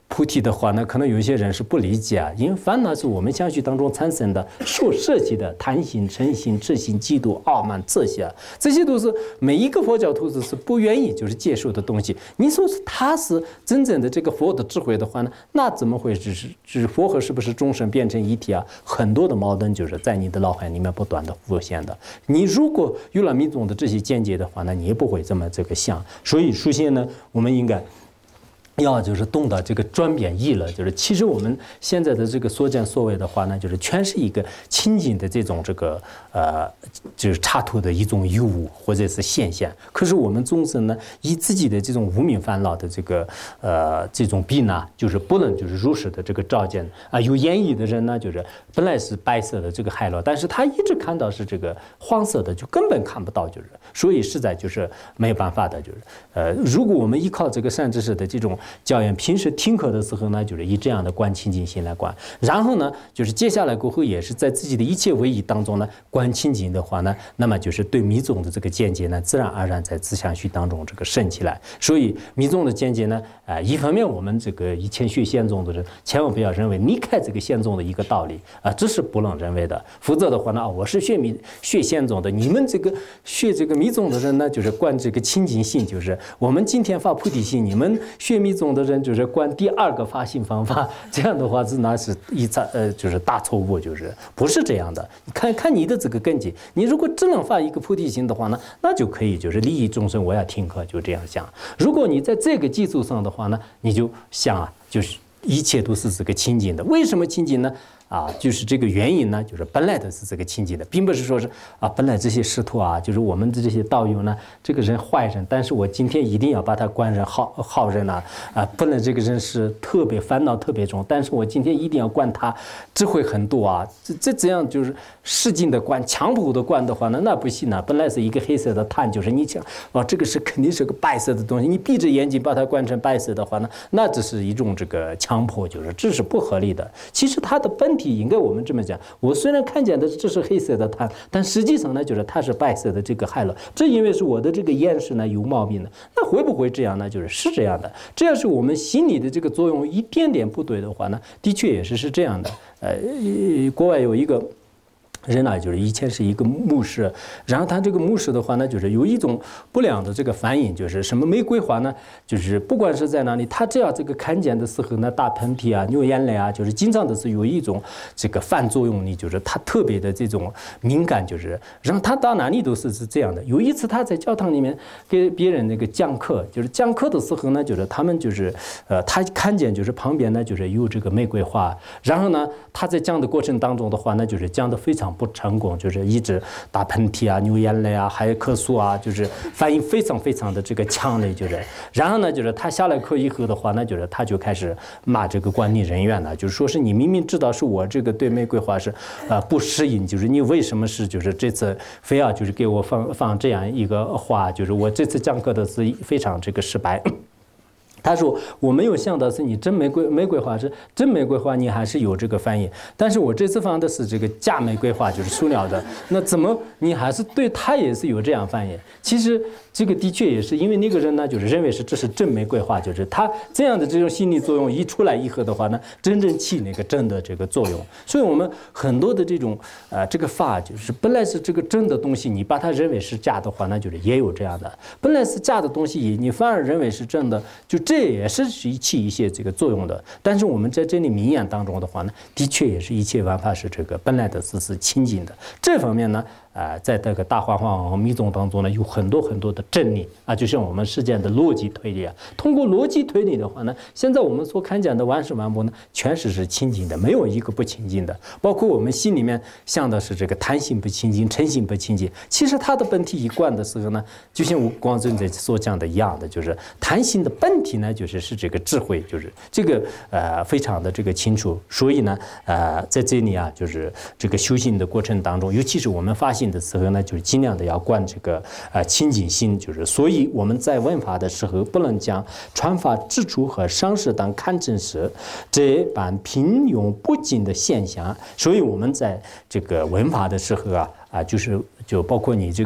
菩提的话呢，可能有些人是不理解啊，因为烦恼是我们相续当中产生的所涉及的贪心、嗔心、痴心、嫉妒、傲慢这些，这些都是每一个佛教徒子是不愿意就是接受的东西。你说他是真正的这个佛的智慧的话呢，那怎么会只佛和是不是众生变成一体啊？很多的矛盾就是在你的脑海里面不断的浮现的。你如果有了密宗的这些见解的话呢，你也不会这么这个想。所以首先呢，我们应该要就是懂得这个转变义了，就是其实我们现在的这个所见所谓的话呢，就是全是一个清净的这种这个就是插图的一种有无或者是现象。可是我们众生呢，以自己的这种无明烦恼的这个这种弊呢，就是不能就是如实的这个照见啊。有眼疑的人呢，就是本来是白色的这个海螺，但是他一直看到是这个黄色的，就根本看不到，就是所以实在就是没有办法的，就是如果我们依靠这个善知识的这种教研，平时听课的时候呢，就是以这样的观清净心来观，然后呢，就是接下来过后也是在自己的一切唯一当中呢，观清净的话呢，那么就是对密宗的这个见解呢，自然而然在自相续当中这个升起来。所以密宗的见解呢，一方面我们这个以前学宪宗的人，千万不要认为离开这个宪宗的一个道理啊，这是不能认为的。否则的话呢，我是学宪宗的，你们这个学这个密宗的人呢，就是观这个清净心，就是我们今天发菩提心，你们学密宗的人就是观第二个发心方法，这样的话那是就是大错误，就是不是这样的。看你的这个根基，你如果只能发一个菩提心的话呢，那就可以就是利益众生，我要听课，就这样想。如果你在这个基础上的话呢，你就想啊，就是一切都是这个清净的。为什么清净呢？就是这个原因呢，就是本来的是这个清净的，并不是说是本来这些师徒啊，就是我们的这些道友呢，这个人坏人，但是我今天一定要把他观成好人啊，本来这个人是特别烦恼特别重，但是我今天一定要观他智慧很多啊，这样就是使劲的观，强迫的观的话呢，那不行啊，本来是一个黑色的碳，就是你想这个是肯定是个白色的东西，你闭着眼睛把它观成白色的话呢，那这是一种这个强迫，就是这是不合理的。其实它的本应该我们这么讲，我虽然看见的这是黑色的碳，但实际上呢，就是它是白色的这个海螺。这因为是我的这个眼识呢有毛病的，那会不会这样呢？是这样的。这要是我们心理的这个作用一点点不对的话呢，的确也是这样的。国外有一个人呢，就是以前是一个牧师，然后他这个牧师的话呢，就是有一种不良的这个反应，就是什么玫瑰花呢，就是不管是在哪里，他只要这个看见的时候呢，打喷嚏啊、流眼泪啊，就是经常的是有一种这个反作用力，就是他特别的这种敏感，就是然后他到哪里都是这样的。有一次他在教堂里面给别人那个讲课，就是讲课的时候呢，就是他们就是他看见就是旁边呢就是有这个玫瑰花，然后呢他在讲的过程当中的话呢，就是讲的非常不成功，就是一直打喷嚏啊、流眼泪啊，还有咳嗽啊，就是反应非常非常的这个强烈，就是然后呢，就是他下了课以后的话呢，就是他就开始骂这个管理人员了，就是说是你明明知道是我这个对玫瑰花是不适应，就是你为什么是就是这次非要就是给我放这样一个花，就是我这次讲课的是非常这个失败。他说：“我没有想到是你真玫瑰花是真玫瑰花，你还是有这个反应。但是我这次放的是这个假玫瑰花，就是塑料的。那怎么你还是对他也是有这样反应？其实这个的确也是因为那个人呢，就是认为是这是真玫瑰花，就是他这样的这种心理作用一出来以后的话呢，真正起那个真的这个作用。所以我们很多的这种这个法，就是本来是这个真的东西，你把它认为是假的话，那就是也有这样的。本来是假的东西，你反而认为是真的，就这也是起一些这个作用的。但是我们在这里名言当中的话呢，的确也是一切万法是这个本来的是清净的。这方面呢，在这个大幻化和密宗当中呢，有很多很多的真理啊，就像我们世间的逻辑推理啊。通过逻辑推理的话呢，现在我们所看见的万事万物呢，全是清净的，没有一个不清净的。包括我们心里面想的是这个贪心不清净、嗔心不清净，其实它的本体一贯的时候呢，就像我光尊者所讲的一样的，就是贪心的本体呢，就是这个智慧，就是这个非常的这个清楚。所以呢，在这里啊，就是这个修行的过程当中，尤其是我们发心的时候呢，就是尽量的要观这个清净心，就是所以我们在闻法的时候，不能将传法之处和伤势当看成是这般平庸不尽的现象。所以我们在这个闻法的时候就包括你这个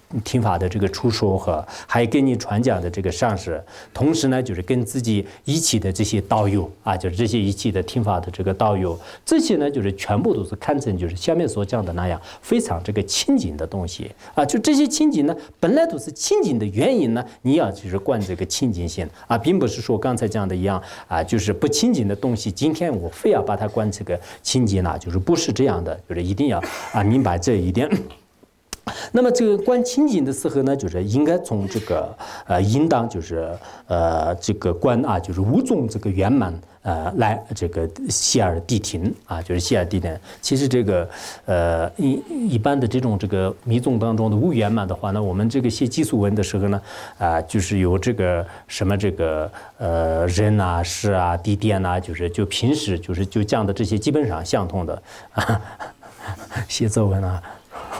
听法的这个出说和还有跟你传讲的这个上师，同时呢就是跟自己一起的这些道友啊，就是这些一起的听法的这个道友，这些呢就是全部都是看成就是下面所讲的那样非常这个清净的东西啊，就这些清净呢本来都是清净的原因呢，你要就是观这个清净性啊，并不是说刚才讲的一样啊，就是不清净的东西，今天我非要把它观这个清净了，就是不是这样的，就是一定要啊明白这一点。那么这个观清净的时候呢，就是应该从这个应当就是这个观啊，就是五种这个圆满来这个希尔谛听啊，就是希尔谛听。其实这个一般的这种这个密宗当中的无圆满的话呢，我们这个写基础文的时候呢就是有这个什么这个人啊、事啊、地点啊，就平时就讲的这些基本上相同的啊，写作文啊。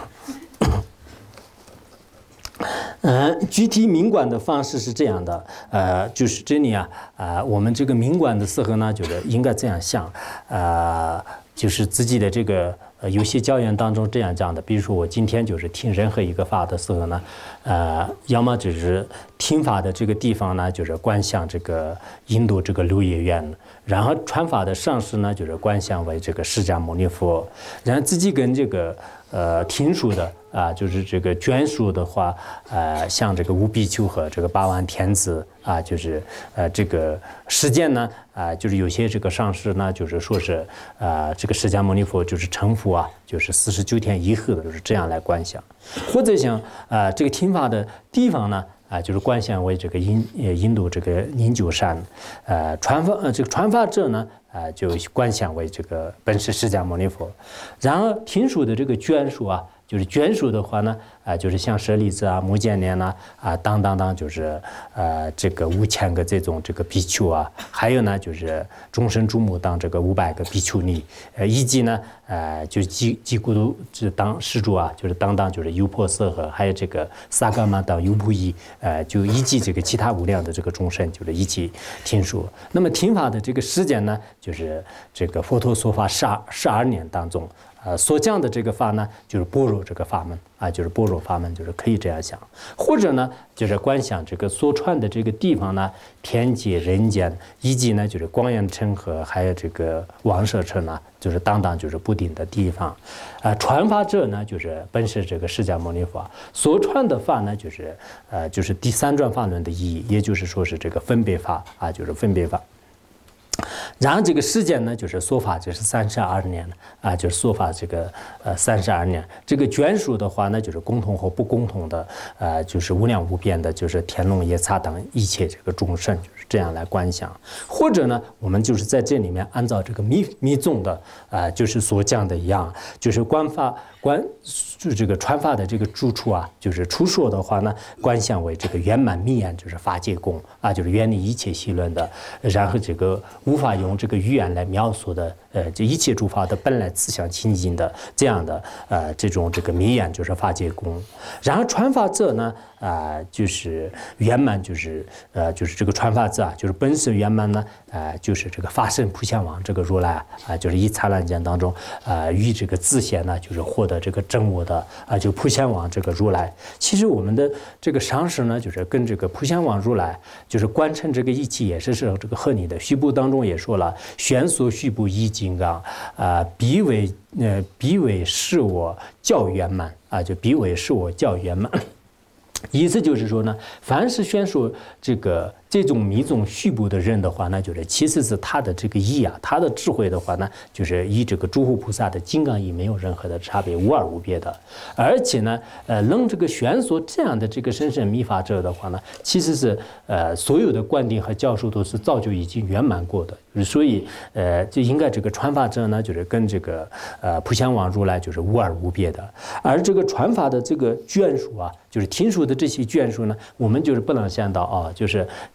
具体明观的方式是这样的，就是这里我们这个明观的时候呢，就是应该这样想，就是自己的这个有些教员当中这样讲的，比如说我今天就是听任何一个法的时候呢，要么就是听法的这个地方呢，就是观想这个印度这个鹿野苑，然后传法的上师呢，就是观想为这个释迦牟尼佛，然后自己跟这个听书的。就是这个眷属的话，像这个五比丘和这个八万天子啊，就是这个时间呢，就是有些这个上师呢，就是说是这个释迦牟尼佛就是成佛啊，就是49天以后的，就是这样来观想，或者像这个听法的地方呢。就是观想为这个印度这个宁久山，这个传法者呢，就观想为这个本师释迦牟尼佛，然后听书的这个眷属啊。就是眷属的话呢，就是像舍利子啊、目犍连呐，当，就是这个5000个这种这个比丘啊，还有呢就是众生注目当这个500个比丘尼，以及呢就几咕噜就当施主啊，就是当就是优婆塞和还有这个萨伽玛当优婆夷，就以及这个其他无量的这个众生，就是一起听说。那么听法的这个时间呢，就是这个佛陀说法12年当中。所讲的这个法呢，就是般若这个法门啊，就是般若法门，就是可以这样想，或者呢，就是观想这个所传的这个地方呢，天界、人间，以及呢，就是光焰城和还有这个王舍城呢，就是当就是不定的地方。传法者呢，就是本是这个释迦牟尼佛所传的法呢，就是第三转法轮的意义，也就是说是这个分别法啊，就是分别法。然后这个时间呢，就是说法就是32年啊，就是说法这个32年。这个眷属的话呢，就是共同和不共同的，就是无量无边的，就是天龙夜叉等一切这个众生，就是这样来观想。或者呢，我们就是在这里面按照这个密宗的就是所讲的一样，就是就这个传法的这个住处啊，就是出说的话呢，观想为这个圆满密眼，就是法界功啊，就是远离一切戏论的，然后这个无法用这个语言来描述的，这一切诸法的本来自相清净的这样的这种这个密眼就是法界功，然后传法者呢就是圆满就是这个传法者啊，就是本身圆满呢就是这个法身普贤王这个如来就是一刹那间当中与这个自显呢就是获得这个真我的就普贤王这个如来。其实我们的这个上师呢，就是跟这个普贤王如来就是观称这个一气，也是这个和你的续部当中也说了，玄所续部一金刚彼为是我教圆满就彼为是我教圆满。意思就是说呢，凡是宣说这种密宗续部的人的话呢，就是其实是他的这个意他的智慧的话呢，就是与这个诸佛菩萨的金刚意没有任何的差别，无二无别的。而且呢，能这个宣说这样的这个深深密法者的话呢，其实是所有的灌顶和教授都是早就已经圆满过的。所以就应该这个传法者呢，就是跟这个普贤王如来就是无二无别的。而这个传法的这个眷属就是听说的这些眷属呢，我们就是不能想到就是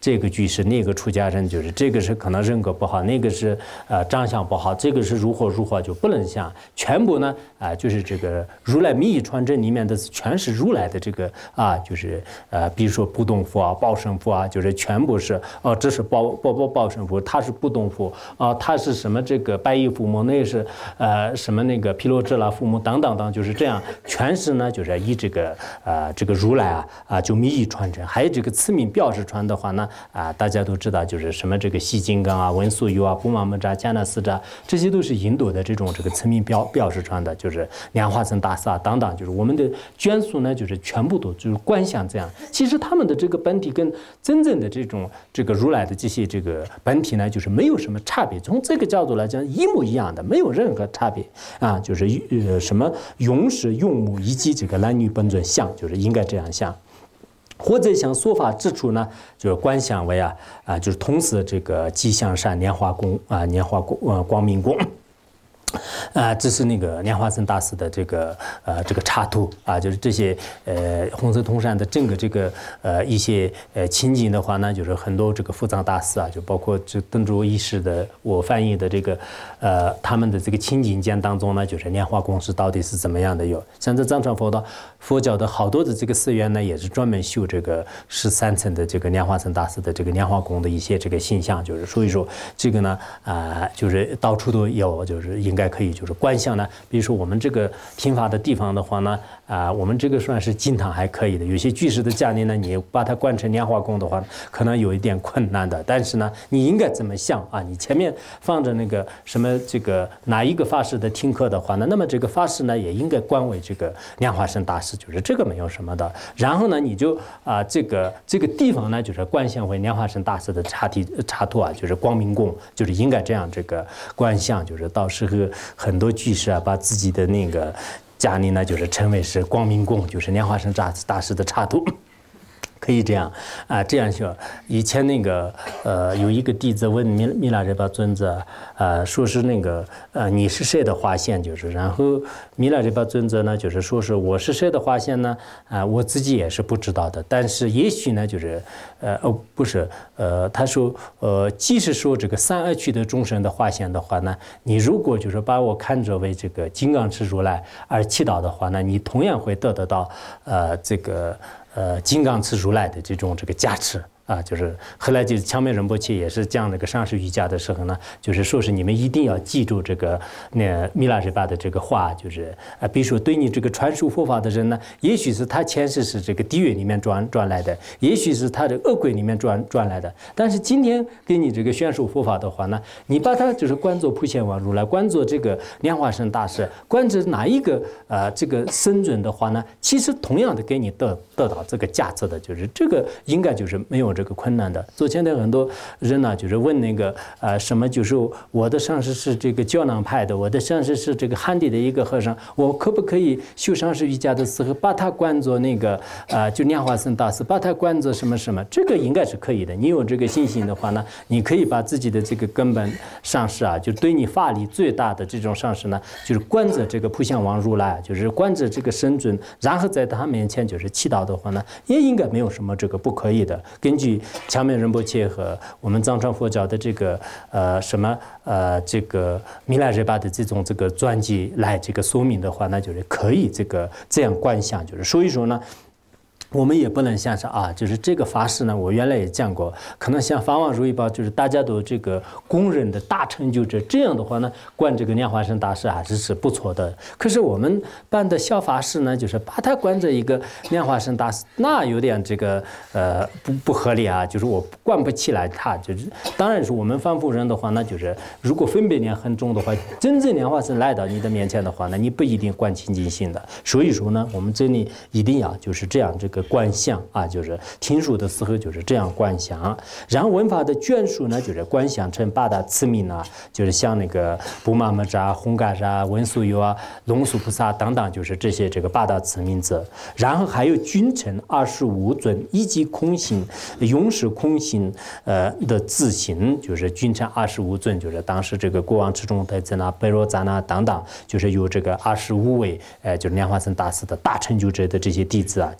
这个居士那个出家人，就是这个是可能人格不好，那个是长相不好，这个是如何就不能像，全部呢就是这个如来密意传真里面的全是如来的这个就是比如说不动佛报身佛就是全部是这是报身佛，他是不动佛他是什么这个白衣父母，那是什么那个毗罗遮那父母等等等，就是这样，全是呢就是以这个如来就密意传真，还有这个次名表示传的话呢大家都知道就是什么这个西金刚文殊游布玛摩扎迦那斯扎，这些都是印度的这种这个次名表示传的，就是莲花生大师等等，就是我们的眷属呢就是全部都就是观想这样，其实他们的这个本体跟真正的这个如来的这些这个本体呢就是没有什么差别，从这个角度来讲一模一样的，没有任何差别就是什么永始用母以及这个男女本尊相，就是应该这样想。或者像说法之处呢，就是观想为就是同时这个吉祥善莲花宫光明宫。这是那个莲花生大师的这个插图就是这些红色通山的整个这个一些情景的话呢，就是很多这个复藏大师就包括这邓卓医师的我翻译的这个他们的这个情景间当中呢，就是莲花宫是到底是怎么样的有，像这藏传佛教的好多的这个寺院呢，也是专门修这个13层的这个莲花生大师的这个莲花宫的一些这个形象，就是所以说这个呢就是到处都有，就是应该可以就是观想呢，比如说我们这个听法的地方的话呢，我们这个算是经堂还可以的，有些居士的家里呢，你把它观成莲花宫的话，可能有一点困难的，但是呢，你应该怎么想你前面放着那个什么这个哪一个法师的听课的话呢，那么这个法师呢也应该观为这个莲花生大师，就是这个没有什么的。然后呢，你就这个地方呢，就是观想为莲花生大师的插图就是光明宫，就是应该这样这个观想，就是到时候很多居士把自己的那个家里呢，就是称为是光明宫，就是莲花生大师的插图。可以这样这样说。以前那个有一个弟子问弥勒日巴尊者说是那个你是谁的化现，就是然后弥勒日巴尊者呢就是说是我是谁的化现呢我自己也是不知道的，但是也许呢就是不是他说即使说这个三恶趣的众生的化现的话呢，你如果就是把我看作为这个金刚持如来而祈祷的话呢，你同样会得到这个金刚持如来的这个加持就是后来就是强面仁波切也是讲那个上师瑜伽的时候呢，就是说是你们一定要记住这个弥勒日巴的这个话，就是比如说对你这个传授佛法的人呢，也许是他前世是这个地狱里面转来的，也许是他的恶鬼里面转来的，但是今天给你这个宣授佛法的话呢，你把它就是观作普贤王如来，观作这个莲花生大师，观着哪一个这个僧尊的话呢，其实同样的给你得到这个价值的，就是这个应该就是没有这个困难的。昨天的很多人呢，就是问那个什么，就是我的上师是这个胶囊派的，我的上师是这个汉地的一个和尚，我可不可以修上师瑜伽的时候把他观作那个就莲花生大师，把他观作什么什么？这个应该是可以的。你有这个信心的话呢，你可以把自己的这个根本上师就对你法力最大的这种上师呢，就是观着这个普贤王如来，就是观着这个神尊，然后在他面前就是祈祷的话呢，也应该没有什么这个不可以的。根据强面仁波切和我们藏传佛教的这个这个弥勒日巴的这个传记来这个说明的话，那就是可以这样观想，就是所以说呢。我们也不能像是就是这个法师呢，我原来也讲过，可能像法王如意宝，就是大家都这个公认的大成就者，这样的话呢，观这个莲花生大师还是不错的。可是我们办的小法师呢，就是把他观着一个莲花生大师，那有点这个不合理就是我观不起来他，就是当然是我们凡夫人的话，那就是如果分别念很重的话，真正莲花生来到你的面前的话呢，你不一定观清净心的。所以说呢，我们这里一定要就是这样这个观想就是听书的时候就是这样观想。然后文法的眷属呢，就是观想成八大慈名就是像那个布玛摩扎、弘伽沙、文殊游龙树菩萨等等，就是这些这个八大慈名字。然后还有君臣25尊以及空行永世空行的自行，就是君臣25尊，就是当时这个国王之中太子贝若赞等等，就是有这个25位就是莲花生大师的大成就者的这些弟子就是全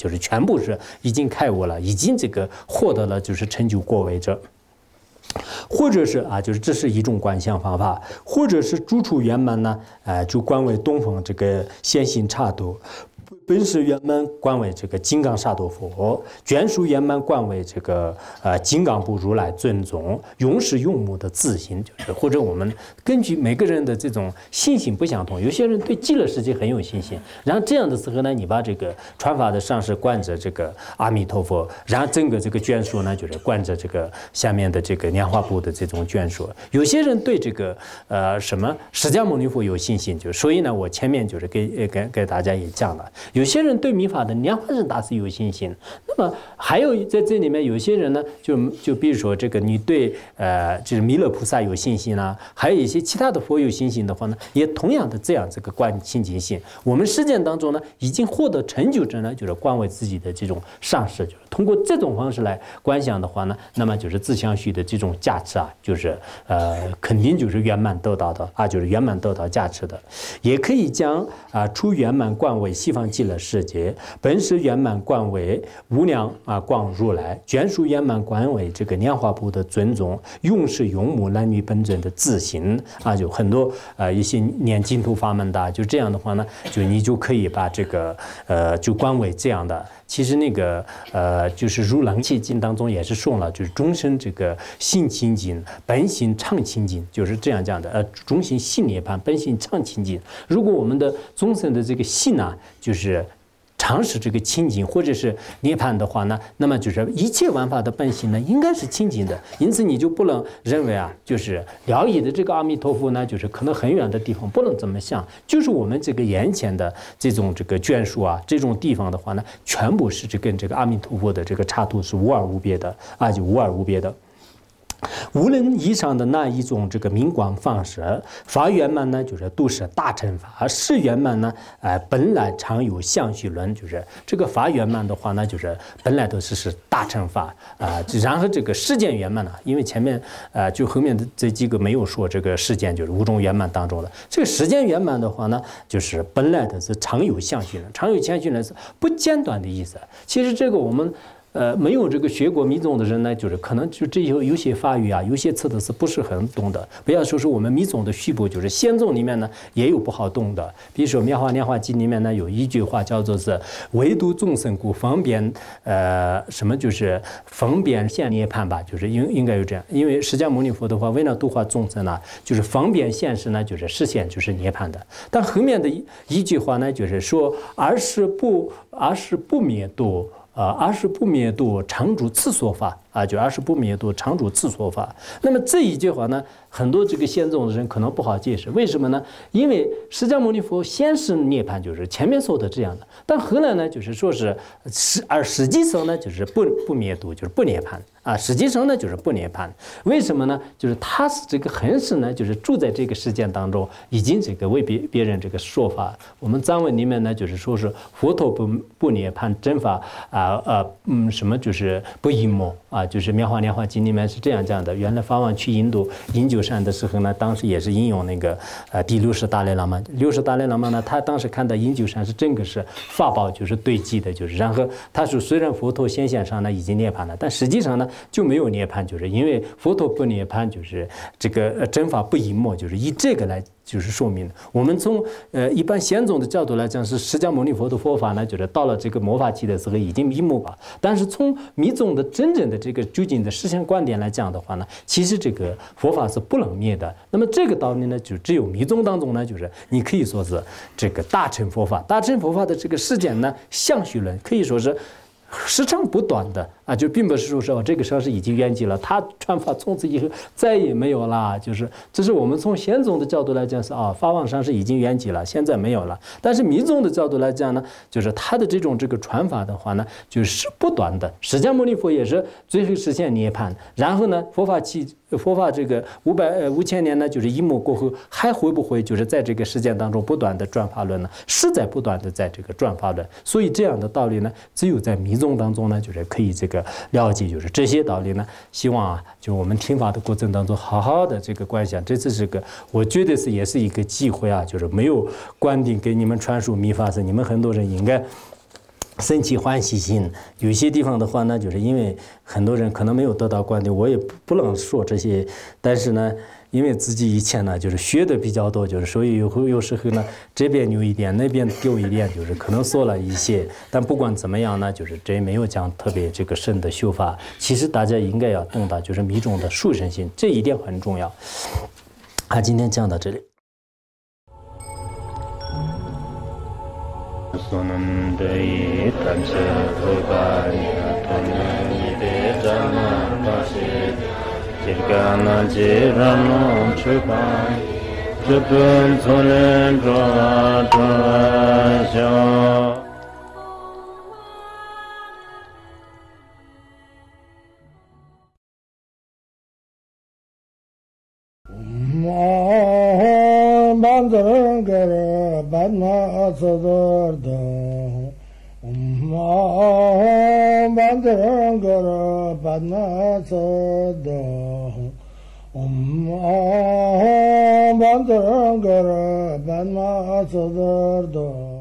全部是已经开悟了，已经这个获得了就是成就果位者。或者是就是这是一种观想方法，或者是住处圆满呢，就观为东方这个先行刹多。本师圆满观为这个金刚萨埵佛，眷属圆满观为这个金刚部如来尊宗，永世永母的自信，就是或者我们根据每个人的这种信心不相同，有些人对极乐世界很有信心，然后这样的时候呢，你把这个传法的上师观着这个阿弥陀佛，然后整个这个眷属呢，就是观着这个下面的这个莲花部的这种眷属。有些人对这个什么释迦牟尼佛有信心，所以呢，我前面就是给大家也讲了。有些人对密法的莲花生大师有信心，那么还有在这里面有些人呢，就比如说这个你对就是弥勒菩萨有信心啊，还有一些其他的佛有信心的话呢，也同样的这样这个观清净心。我们实践当中呢，已经获得成就者呢，就是观为自己的这种上师，就是通过这种方式来观想的话呢，那么就是自相续的这种加持就是肯定就是圆满得到的就是圆满得到加持的，也可以将出圆满观为西方极乐世界，本师圆满观为无量光如来，眷属圆满观为这个莲花部的尊宗，永世永母男女本尊的自信就很多一些念净土法门的，就这样的话呢，就你就可以把这个就观为这样的。其实那个就是《如来契经》当中也是说了，就是终身这个性清净，本性常清净，就是这样讲的。终身性涅槃，本性常清净。如果我们的终身的这个性就是常使这个清净或者是涅槃的话呢，那么就是一切万法的本性呢，应该是清净的。因此你就不能认为就是了义的这个阿弥陀佛呢，就是可能很远的地方不能这么想，就是我们这个眼前的这种这个眷属这种地方的话呢，全部是跟这个阿弥陀佛的这个差度是无二无别的就无二无别的。无论以上的那一种这个明光放射法圆满呢，就是都是大乘法；事圆满呢，本来常有相续论，就是这个法圆满的话呢，就是本来都是大乘法然后这个事件圆满呢，因为前面就后面的这几个没有说这个事件，就是五种圆满当中的这个时间圆满的话呢，就是本来的是常有相续论，常有相续论是不间断的意思。其实这个我们。没有这个学过密宗的人呢，就是可能就这有些法语有些词的是不是很懂的。不要说是我们密宗的序部，就是仙宗里面呢也有不好懂的。比如说《妙法莲华经》里面呢有一句话叫做是唯独众生故方便什么就是方便现涅槃吧，就是应该有这样。因为释迦牟尼佛的话，为了度化众生呢，就是方便现实呢，就是实现就是涅槃的。但后面的一句话呢，就是说而是不灭度。而是不灭度常住次说法就而是不灭度常住次说法。那么这一句话呢，很多这个仙宗的人可能不好解释，为什么呢？因为释迦牟尼佛先是涅槃，就是前面说的这样的，但后来呢，就是说而实际上呢，就是不灭度，就是不涅槃实际上呢就是不涅槃。为什么呢？就是他是这个恒时呢，就是住在这个世间当中，已经这个为别人这个说法。我们藏文里面呢，就是说是佛陀不涅槃真法什么就是不阴谋就是《妙法莲华经》里面是这样讲的。原来法王去印度饮酒山的时候呢，当时也是引用那个第60达赖喇嘛。60达赖喇嘛呢，他当时看到饮酒山是整个是法宝就是堆积的，就是然后他说虽然佛陀显现上呢已经涅槃了，但实际上呢就没有涅槃，就是因为佛陀不涅槃，就是这个真法不隐没，就是以这个来就是说明我们从一般仙宗的角度来讲，是释迦牟尼佛的佛法呢，就是到了这个末法期的时候已经密没吧。但是从密宗的真正的这个究竟的实相观点来讲的话呢，其实这个佛法是不能灭的。那么这个道理呢，就只有密宗当中呢，就是你可以说是这个大乘佛法，大乘佛法的这个事件呢，相续论可以说是时常不断的就并不是说这个上师已经圆寂了，他传法从此以后再也没有了，就是这是我们从仙宗的角度来讲是法王上师已经圆寂了，现在没有了。但是密宗的角度来讲呢，就是他的这个传法的话呢，就是不断的。释迦牟尼佛也是最后实现涅槃，然后呢佛法这个5000年呢，就是一没过后还会不会就是在这个时间当中不断的转法轮呢？是在不断的在这个转法轮。所以这样的道理呢，只有在密宗当中呢，就是可以这个了解，就是这些道理呢，希望就我们听法的过程当中好好的这个观想。这次这个我觉得也是一个机会就是没有观点给你们传输密法是你们很多人应该生起欢喜心。有些地方的话呢，就是因为很多人可能没有得到灌顶，我也不能说这些，但是呢。因为自己以前呢，就是学的比较多，就是所以有时候呢，这边牛一点，那边丢一点，就是可能说了一些。但不管怎么样呢，就是这没有讲特别这个深的修法。其实大家应该要懂得，就是密宗的殊胜心，这一点很重要。今天讲到这里。 Jirgana jirano chukai Chupun tsunen chua chua shio Bandaran gara badna asadarda Bandaran gara badna asadarda Bandaran gara badna asadarda